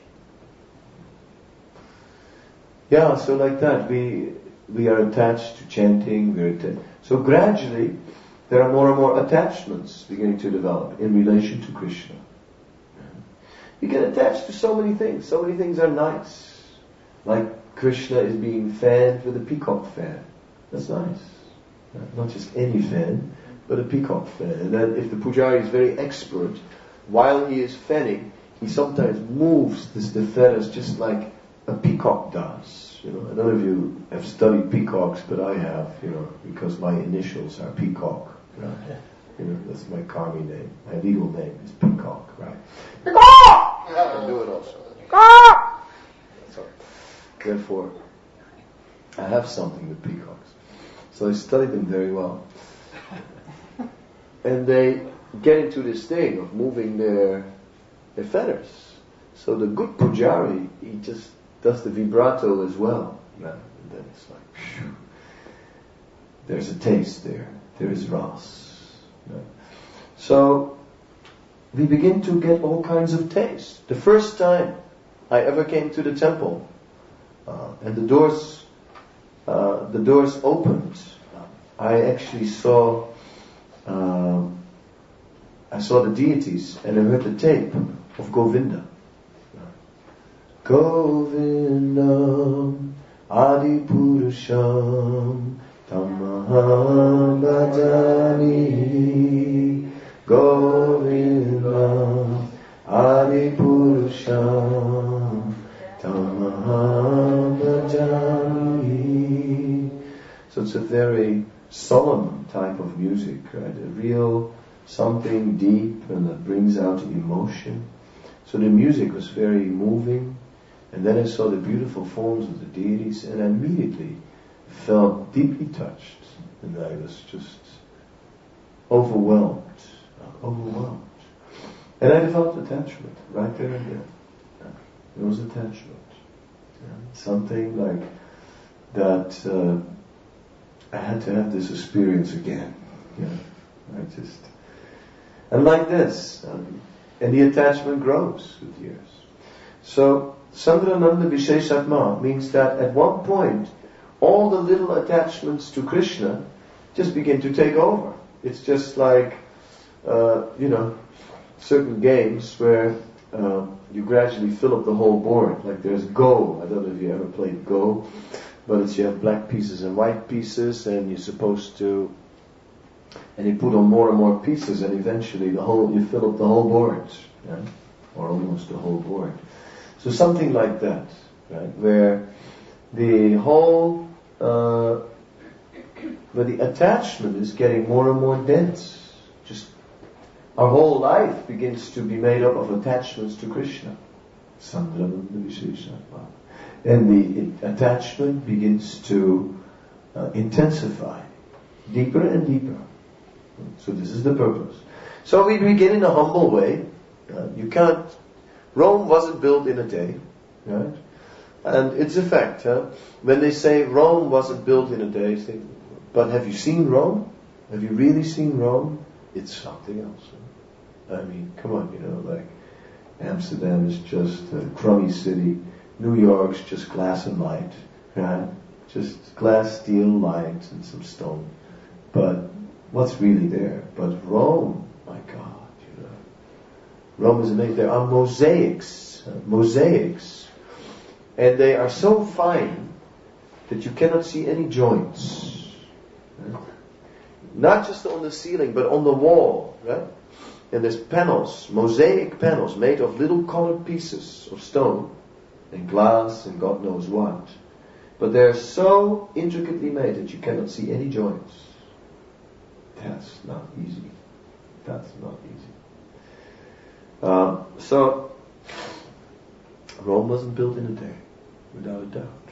Speaker 1: Yeah, so like that, we are attached to chanting. So gradually, there are more and more attachments beginning to develop in relation to Krishna. We get attached to so many things. So many things are nice. Like Krishna is being fanned with a peacock fan. That's nice. Not just any fan, but a peacock fan. And then if the pujari is very expert, while he is fanning, he sometimes moves the feathers just like a peacock does. I don't know if you have studied peacocks, but I have, because my initials are Peacock. Right? That's my Kami name. My legal name is Peacock, right? Peacock! I can do it also. Peacock! So, therefore, I have something with peacocks. So I studied them very well. And they get into this thing of moving their feathers. So the good pujari, he just does the vibrato as well. Right? And then it's like, phew. There's a taste there. There is ras. Right? So we begin to get all kinds of taste. The first time I ever came to the temple, and the doors opened, I actually saw the deities, and I heard the tape of Govinda. Govindam Adipurusham Tamaham Bhajami. Govindam Adipurusham Tamaham Bhajami. So it's a very solemn type of music, right? A real something deep and that brings out emotion. So the music was very moving. And then I saw the beautiful forms of the deities, and I immediately felt deeply touched. And I was just overwhelmed. And I developed attachment right there and then. It was attachment. Something like that. I had to have this experience again. And like this. And the attachment grows with years. So, Sangrananda Visheshatma means that at one point, all the little attachments to Krishna just begin to take over. It's just like, certain games where you gradually fill up the whole board. Like there's Go. I don't know if you ever played Go, but you have black pieces and white pieces, and you're supposed to, and you put on more and more pieces, and eventually you fill up the whole board, or almost the whole board. So something like that, right? Where the whole, where the attachment is getting more and more dense. Just our whole life begins to be made up of attachments to Krishna. And the attachment begins to intensify, deeper and deeper. So this is the purpose. So we begin in a humble way. Rome wasn't built in a day, right? And it's a fact. When they say Rome wasn't built in a day, but have you seen Rome? Have you really seen Rome? It's something else. I mean, come on, like Amsterdam is just a crummy city. New York's just glass and light, right? Just glass, steel, light, and some stone. But what's really there? But Rome, my God. Rome is amazing. There are mosaics, and they are so fine that you cannot see any joints. Right? Not just on the ceiling, but on the wall, right? And there's panels, mosaic panels made of little colored pieces of stone and glass and God knows what. But they're so intricately made that you cannot see any joints. That's not easy. So, Rome wasn't built in a day, without a doubt.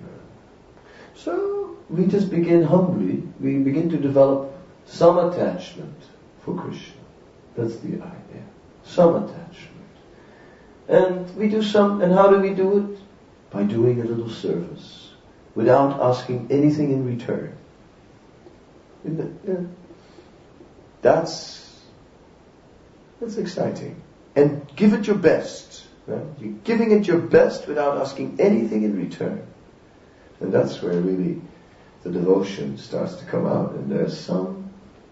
Speaker 1: So, we just begin humbly, we begin to develop some attachment for Krishna. That's the idea. Some attachment. And we do and how do we do it? By doing a little service, without asking anything in return. That's exciting. And give it your best. Right? You're giving it your best without asking anything in return. And that's where really the devotion starts to come out. And there's some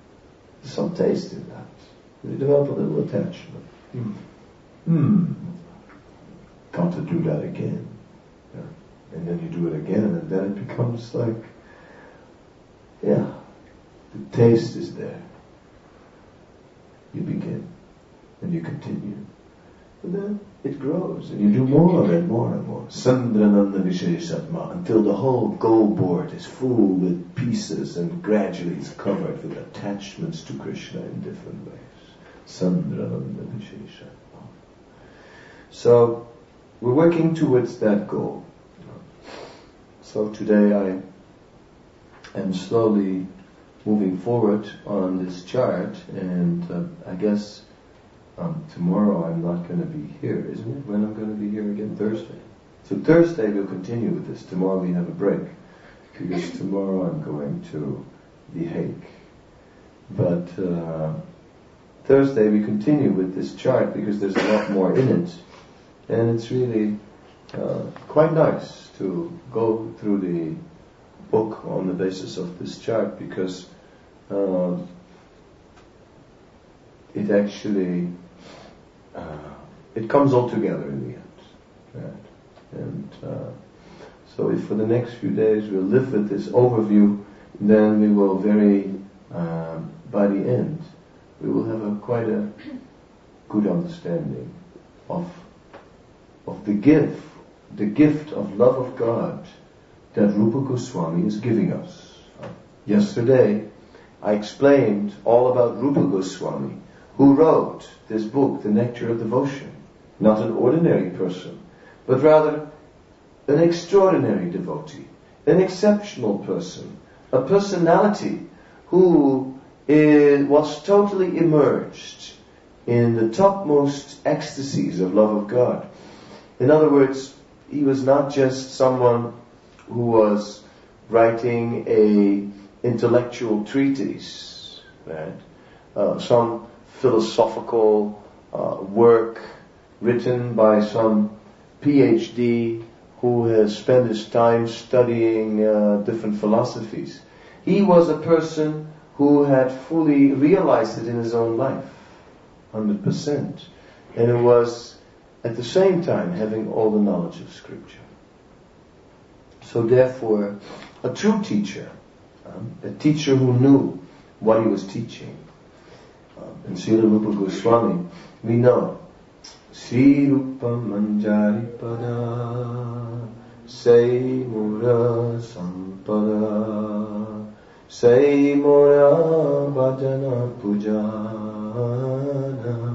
Speaker 1: taste in that. You develop a little attachment. want to do that again. Yeah. And then you do it again, and then it becomes like, the taste is there. You begin, and you continue. And then it grows, and you do more and more and more. Sandrananda Visheshatma, until the whole gold board is full with pieces, and gradually it's covered with attachments to Krishna in different ways. Sandrananda Visheshatma. So, we're working towards that goal. So today I am slowly moving forward on this chart, and I guess tomorrow I'm not going to be here, isn't it? When I'm going to be here again? Thursday. So Thursday we'll continue with this. Tomorrow we have a break, because tomorrow I'm going to The Hague. But Thursday we continue with this chart, because there's a lot more in it, and it's really quite nice to go through the book on the basis of this chart, because it actually it comes all together in the end, right? And so if for the next few days we'll live with this overview, then we will by the end we will have quite a good understanding of the gift of love of God that Rupa Goswami is giving us. Yesterday I explained all about Rupa Goswami, who wrote this book, The Nectar of Devotion. Not an ordinary person, but rather an extraordinary devotee, an exceptional person, a personality who was totally immersed in the topmost ecstasies of love of God. In other words, he was not just someone who was writing a intellectual treatise, right? Some philosophical work written by some PhD who has spent his time studying different philosophies. He was a person who had fully realized it in his own life, 100%, and who was at the same time having all the knowledge of Scripture. So therefore, a true teacher, a teacher who knew what he was teaching. In Srila Rupa Goswami, we know, Sri Rupa Manjari Pada, Say Mura Sampada, Say Mura Bhajana Pujana.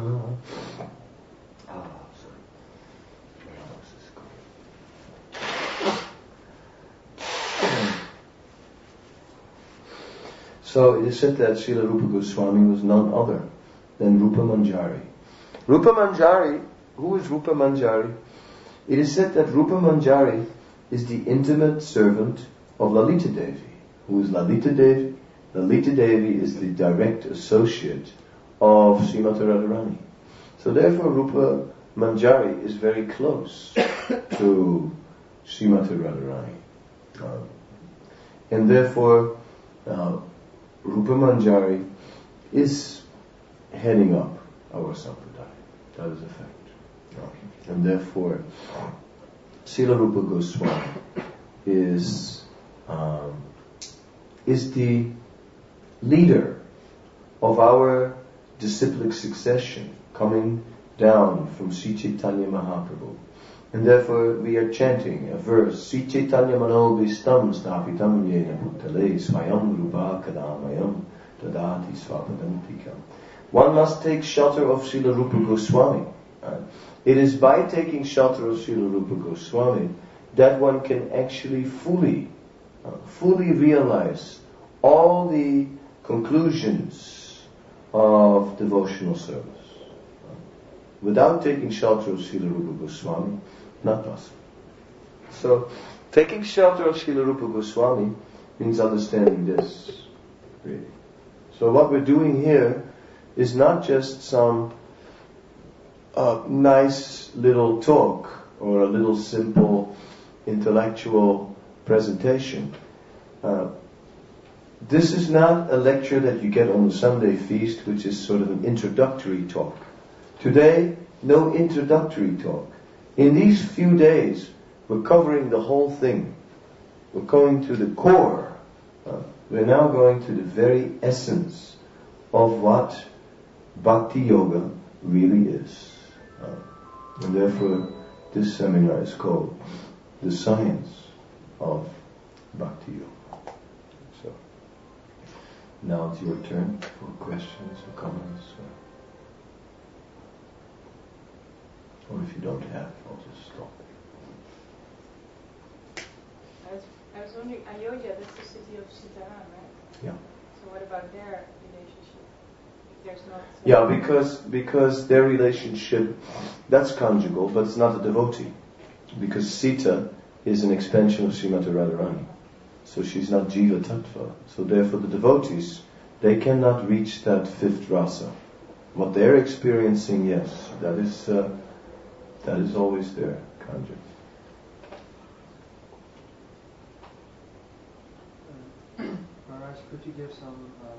Speaker 1: So it is said that Srila Rupa Goswami was none other than Rupa Manjari. Rupa Manjari, who is Rupa Manjari? It is said that Rupa Manjari is the intimate servant of Lalita Devi. Who is Lalita Devi? Lalita Devi is the direct associate of Srimati Radharani. So therefore Rupa Manjari is very close to Srimati Radharani. And therefore Rupa Manjari is heading up our sampradaya. That is a fact. And therefore, Srila Rupa Goswami is the leader of our disciplic succession coming down from Sri Chaitanya Mahaprabhu. And therefore we are chanting a verse, Sri Chaitanya Mano Vistam Snapitam Yena Bhutale Swayam Rupa Kadamayam Dadati Swapadantikam. One must take shelter of Srila Rupa Goswami. It is by taking shelter of Srila Rupa Goswami that one can actually fully realize all the conclusions of devotional service. Without taking shelter of Srila Rupa Goswami, not possible. So, taking shelter of Srila Rupa Goswami means understanding this, really. So what we're doing here is not just some nice little talk or a little simple intellectual presentation. This is not a lecture that you get on the Sunday feast, which is sort of an introductory talk. Today, no introductory talk. in these few days, we're covering the whole thing. We're going to the core. We're now going to the very essence of what Bhakti Yoga really is. And therefore, this seminar is called The Science of Bhakti Yoga. So, now it's your turn for questions or comments. Or if you don't have, I'll just stop.
Speaker 3: I was wondering, Ayodhya, that's the city of Sitaram, right?
Speaker 1: Yeah.
Speaker 3: So what about their relationship? If there's not...
Speaker 1: Yeah, because their relationship, that's conjugal, but it's not a devotee. Because Sita is an expansion of Srimati Radharani. So she's not Jiva Tattva. So therefore the devotees, they cannot reach that fifth rasa. What they're experiencing, yes, that is always there, conjugal.
Speaker 2: Maharaj, could you give some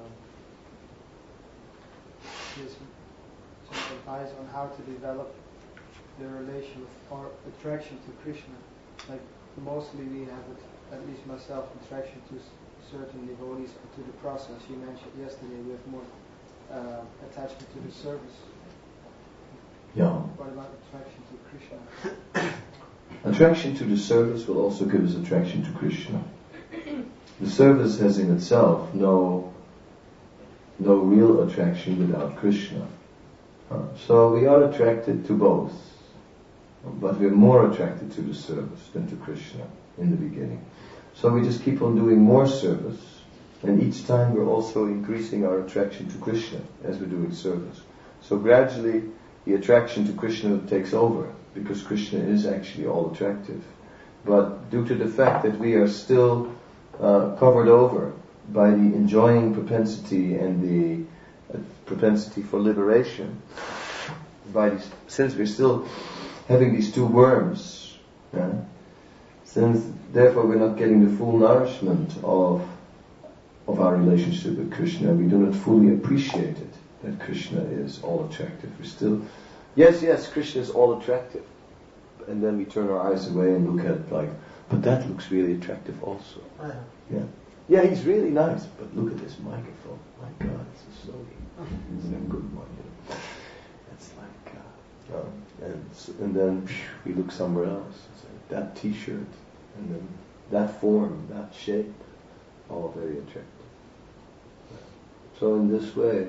Speaker 2: advice on how to develop the relation or attraction to Krishna? Like mostly we have, at least myself, attraction to certain devotees or to the process. You mentioned yesterday we have more attachment to the service.
Speaker 1: Yeah.
Speaker 2: What about attraction to Krishna?
Speaker 1: Attraction to the service will also give us attraction to Krishna. The service has in itself no real attraction without Krishna. So we are attracted to both, but we're more attracted to the service than to Krishna in the beginning. So we just keep on doing more service, and each time we're also increasing our attraction to Krishna as we're doing service. So gradually the attraction to Krishna takes over, because Krishna is actually all attractive. But due to the fact that we are still covered over by the enjoying propensity and the propensity for liberation, since we're still having these two worms, since therefore we're not getting the full nourishment of our relationship with Krishna, we do not fully appreciate it, that Krishna is all attractive. We're still, yes, Krishna is all attractive. And then we turn our eyes away and look at but that looks really attractive also. Yeah, he's really nice, but look at this microphone. My God, it's a Sony. It's a good one. It's like, and then we look somewhere else. It's like that T-shirt, and then that form, that shape, all very attractive. So in this way,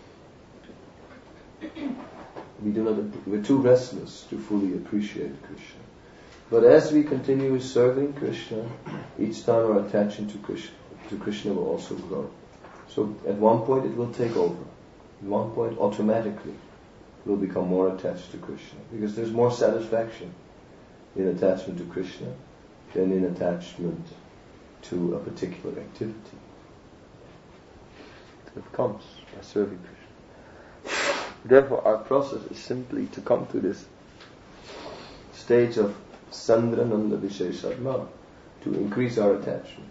Speaker 1: we're too restless to fully appreciate Krishna. But as we continue serving Krishna, each time our attention to Krishna will also grow. So at one point it will take over. At one point automatically we'll become more attached to Krishna, because there's more satisfaction in attachment to Krishna than in attachment to a particular activity. It comes by serving Krishna. Therefore our process is simply to come to this stage of Sandrananda Visheshadma, to increase our attachments.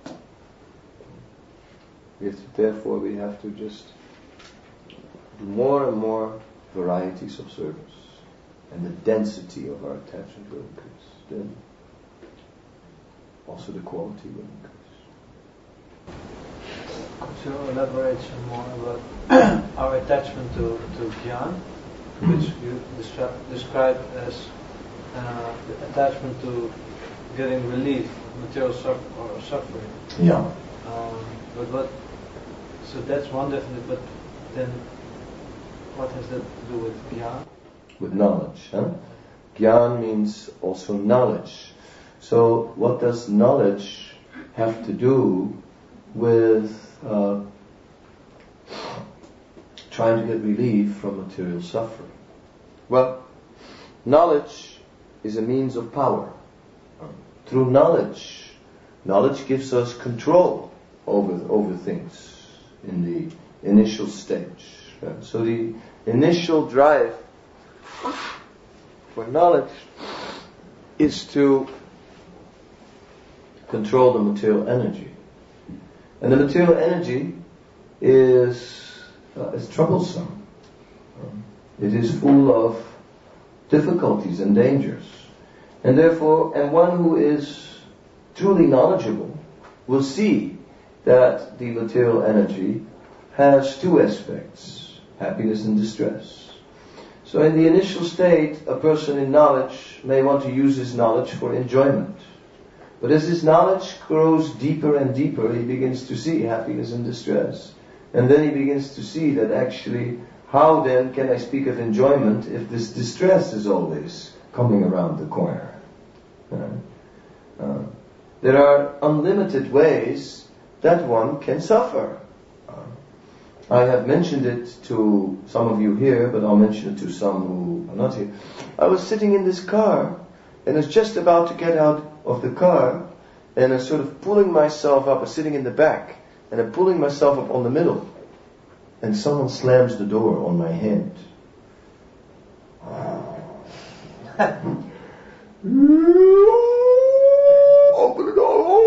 Speaker 1: Therefore we have to just do more and more varieties of service, and the density of our attachment will increase. Then also the quality will increase.
Speaker 4: Could you elaborate some more about our attachment to Gyan, which you described as the attachment to getting relief, material suffering.
Speaker 1: Yeah.
Speaker 4: So that's one definite, but then what has that to do with Gyan?
Speaker 1: With knowledge. Gyan means also knowledge. So what does knowledge have to do with trying to get relief from material suffering? Well, knowledge is a means of power. Through knowledge gives us control over things in the initial stage. So the initial drive for knowledge is to control the material energy. And the material energy is troublesome. It is full of difficulties and dangers. And therefore, and one who is truly knowledgeable will see that the material energy has two aspects, happiness and distress. So in the initial state, a person in knowledge may want to use his knowledge for enjoyment. But as his knowledge grows deeper and deeper, he begins to see happiness and distress. And then he begins to see that actually, how then can I speak of enjoyment if this distress is always coming around the corner? There are unlimited ways that one can suffer. I have mentioned it to some of you here, but I'll mention it to some who are not here. I was sitting in this car, and I was just about to get out of the car, and I'm sort of pulling myself up. I'm sitting in the back, and I'm pulling myself up on the middle, and someone slams the door on my hand. Open the door!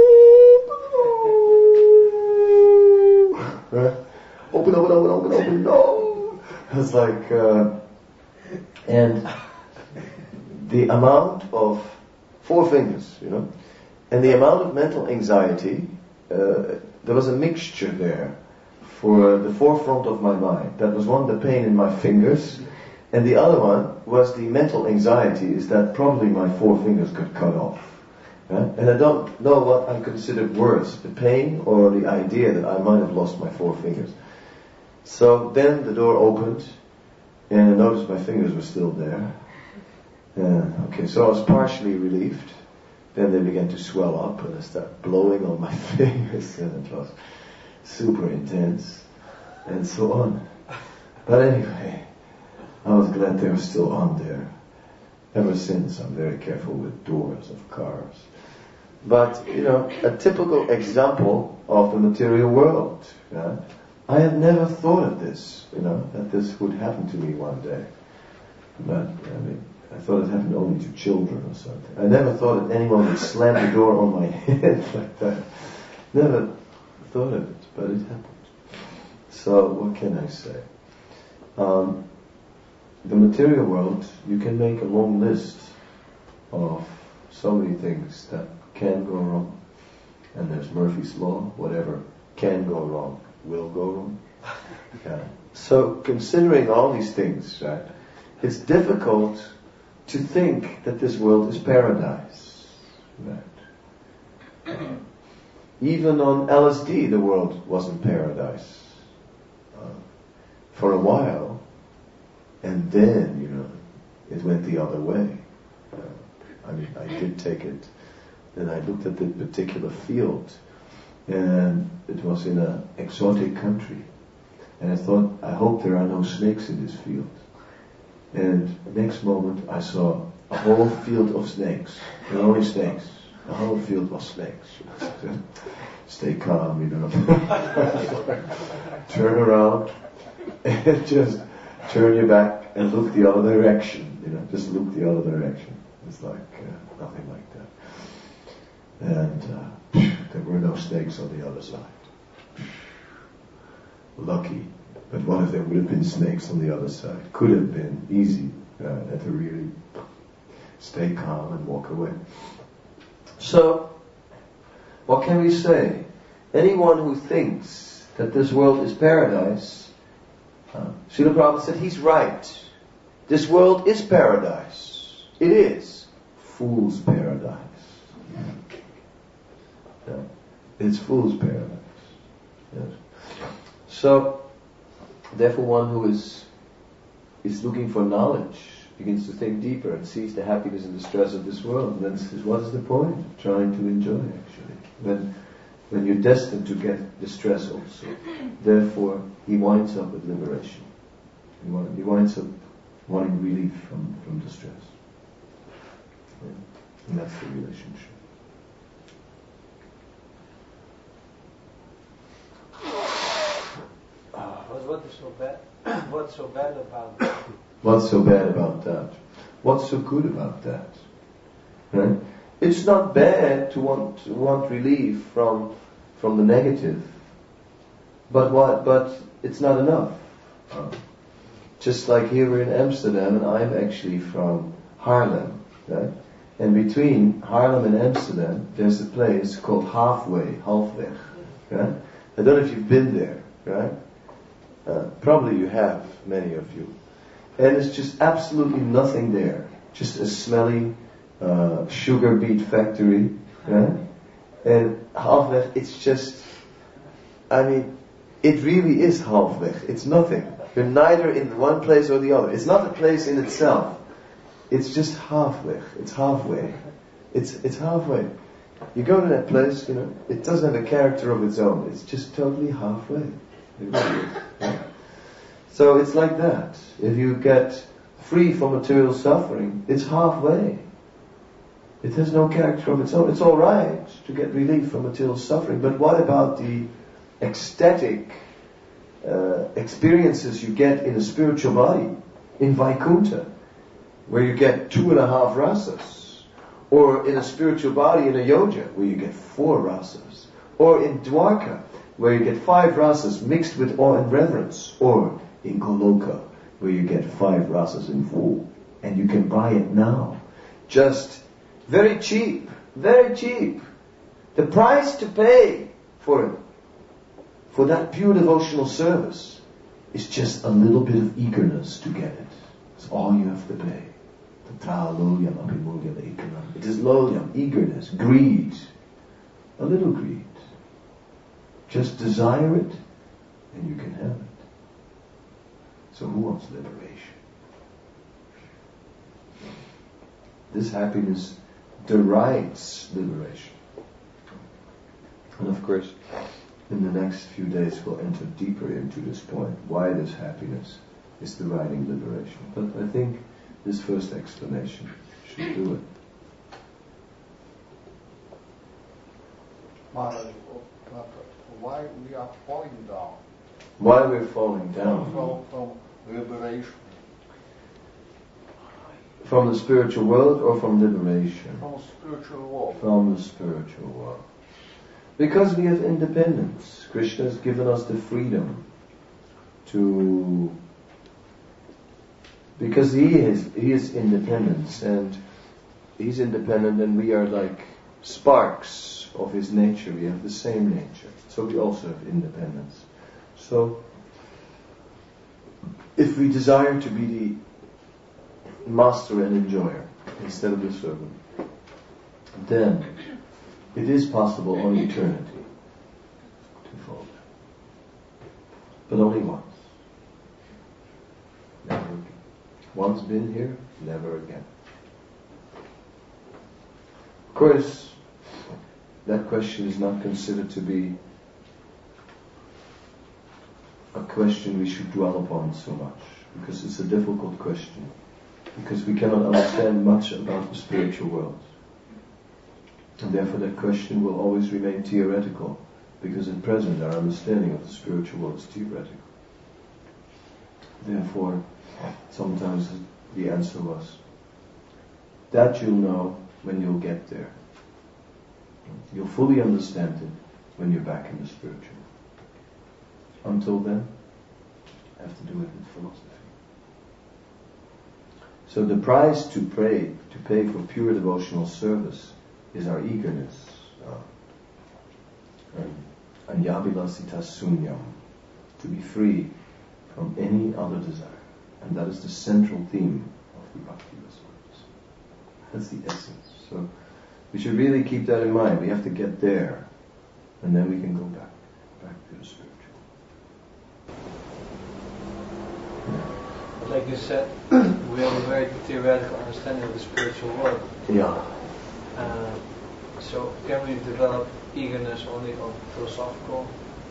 Speaker 1: Open the door! It's like, and the amount of 4 fingers, and the amount of mental anxiety, there was a mixture there for the forefront of my mind. That was one, the pain in my fingers, and the other one was the mental anxiety, is that probably my 4 fingers got cut off. And I don't know what I considered worse, the pain or the idea that I might have lost my 4 fingers. So then the door opened, and I noticed my fingers were still there. Okay, so I was partially relieved. Then they began to swell up, and I started blowing on my fingers, and it was super intense, and so on. But anyway, I was glad they were still on there. Ever since, I'm very careful with doors of cars. But, a typical example of the material world. I had never thought of this, that this would happen to me one day. But, I thought it happened only to children or something. I never thought that anyone would slam the door on my head like that. Never thought of it, but it happened. So, what can I say? The material world, you can make a long list of so many things that can go wrong. And there's Murphy's Law, whatever can go wrong will go wrong. So, considering all these things, right, it's difficult to think that this world is paradise. Right? Even on LSD, the world wasn't paradise. For a while, and then, it went the other way. I did take it, and I looked at the particular field, and it was in an exotic country. And I thought, I hope there are no snakes in this field. And the next moment, I saw a whole field of snakes. There were only snakes. The whole field was snakes. Stay calm, Turn around, and just turn your back and look the other direction. Just look the other direction. It's like nothing like that. And there were no snakes on the other side. Lucky. But what if there would have been snakes on the other side? Could have been easy. Had to really stay calm and walk away. So, what can we say? Anyone who thinks that this world is paradise, Srila Prabhupada said he's right. This world is paradise. It is. Fool's paradise. It's fool's paradise. Yes. So, therefore one who is looking for knowledge begins to think deeper and sees the happiness and distress of this world. And then says, what is the point of trying to enjoy actually? When you're destined to get distress also. Therefore, he winds up with liberation. He winds up wanting relief from distress. Yeah. And that's the relationship.
Speaker 4: What's so bad? What's so bad about that?
Speaker 1: What's so bad about that? What's so good about that? Right? It's not bad to want relief from the negative, but it's not enough. Just like here we're in Amsterdam, and I'm actually from Haarlem, right? And between Haarlem and Amsterdam, there's a place called Halfweg, right? I don't know if you've been there, right? Probably you have, many of you. And it's just absolutely nothing there. Just a smelly sugar beet factory, right? And Halfweg, it's just, I mean, it really is Halfweg. It's nothing. You're neither in one place or the other. It's not a place in itself. It's just halfway. It's halfway. It's halfway. You go to that place, it doesn't have a character of its own. It's just totally halfway. It really is, right? So it's like that. If you get free from material suffering, it's halfway. It has no character of its own. It's alright to get relief from material suffering, but what about the ecstatic experiences you get in a spiritual body, in Vaikuntha, where you get 2.5 rasas, or in a spiritual body in Ayodhya, where you get 4 rasas, or in Dwarka, where you get 5 rasas mixed with awe and reverence, or in Goloka, where you get 5 rasas in full, and you can buy it now, just very cheap, very cheap. The price to pay for it, for that pure devotional service, is just a little bit of eagerness to get it. It's all you have to pay. It is loyam, eagerness, greed, a little greed. Just desire it, and you can have it. So who wants liberation? This happiness derides liberation. And of course, in the next few days we'll enter deeper into this point, why this happiness is deriding liberation. But I think this first explanation should do it.
Speaker 5: Why we are falling down?
Speaker 1: Why we're falling down?
Speaker 5: From liberation.
Speaker 1: From the spiritual world or from liberation?
Speaker 5: From spiritual world.
Speaker 1: From the spiritual world. Because we have independence. Krishna has given us the freedom to... Because he is independence, and he's independent, and we are like sparks of his nature. We have the same nature. So we also have independence. So, if we desire to be the master and enjoyer instead of the servant, then it is possible on eternity to fall down. But only once. Never again. Once been here, never again. Of course, that question is not considered to be a question we should dwell upon so much, because it's a difficult question, because we cannot understand much about the spiritual world. And therefore that question will always remain theoretical, because at present our understanding of the spiritual world is theoretical. Therefore, sometimes the answer was, that you'll know when you'll get there. You'll fully understand it when you're back in the spiritual. Until then, you have to do it with philosophy. So the price to pay for pure devotional service is our eagerness. Anyabilasita sunyam, to be free from any other desire. And that is the central theme of the Bhakti Rasamrita. That's the essence. So we should really keep that in mind. We have to get there, and then we can go back to the spiritual.
Speaker 4: Like you said, we have a very theoretical understanding of the spiritual world.
Speaker 1: Yeah.
Speaker 4: So can we develop eagerness only on philosophical?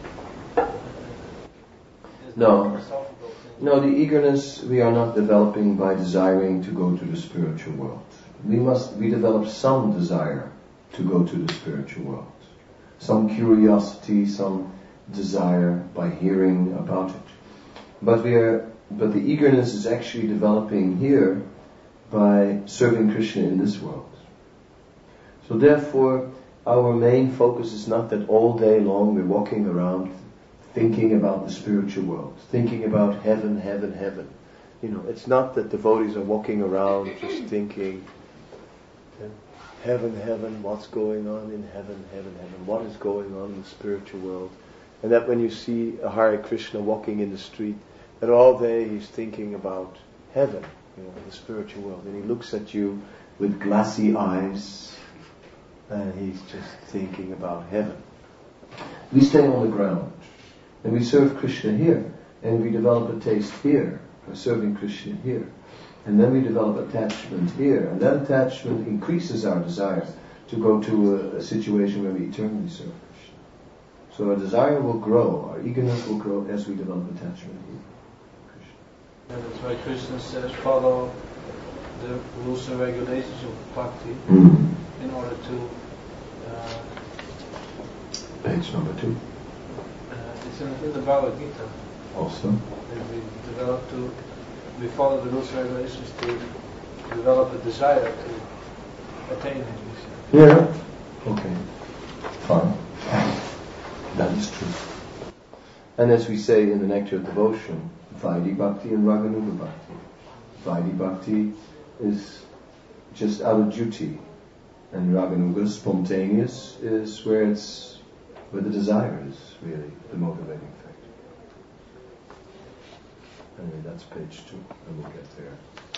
Speaker 1: No, the eagerness we are not developing by desiring to go to the spiritual world. We develop some desire to go to the spiritual world. Some curiosity, some desire by hearing about it. But the eagerness is actually developing here by serving Krishna in this world. So therefore, our main focus is not that all day long we're walking around thinking about the spiritual world, thinking about heaven, It's not that devotees are walking around just thinking, heaven, heaven, what's going on in heaven, heaven, heaven, what is going on in the spiritual world. And that when you see a Hare Krishna walking in the street, that all day he's thinking about heaven, the spiritual world. And he looks at you with glassy eyes, and he's just thinking about heaven. We stay on the ground, and we serve Krishna here, and we develop a taste here, for serving Krishna here. And then we develop attachment here, and that attachment increases our desire to go to a situation where we eternally serve Krishna. So our desire will grow, our eagerness will grow as we develop attachment here. Krishna.
Speaker 4: And that's why Krishna says follow the rules and regulations of bhakti in order to...
Speaker 1: Page number 2.
Speaker 4: It's in the Bhagavad Gita.
Speaker 1: Also.
Speaker 4: We follow the rules and regulations to develop a desire to attain it.
Speaker 1: Yeah. Okay. Fine. That is true. And as we say in the Nectar of Devotion, Vaidhi Bhakti and Raganuga Bhakti. Vaidhi Bhakti is just out of duty, and Raganuga, spontaneous, is where the desire is really the motivating factor. Anyway, that's page 2, and we'll get there.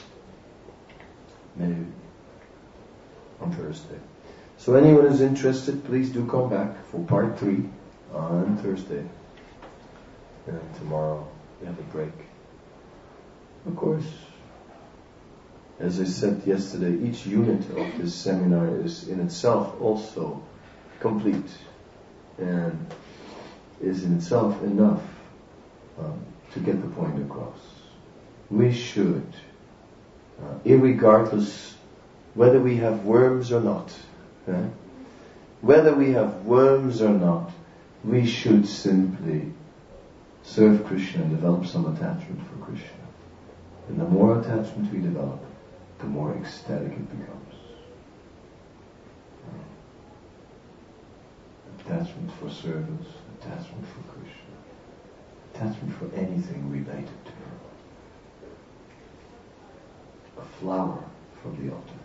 Speaker 1: Maybe on Thursday. So anyone who's interested, please do come back for part 3 on Thursday. And tomorrow we have a break. Of course, as I said yesterday, each unit of this seminar is in itself also complete and is in itself enough to get the point across. We should, irregardless whether we have worms or not, whether we have worms or not, we should simply serve Krishna and develop some attachment for Krishna. And the more attachment we develop, the more ecstatic it becomes. Attachment for service, attachment for Krishna, attachment for anything related to Him. A flower from the altar.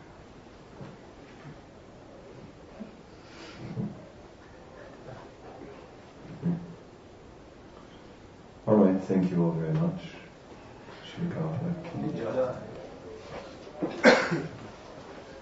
Speaker 1: All right, thank you all very much. Shri Prabhupada.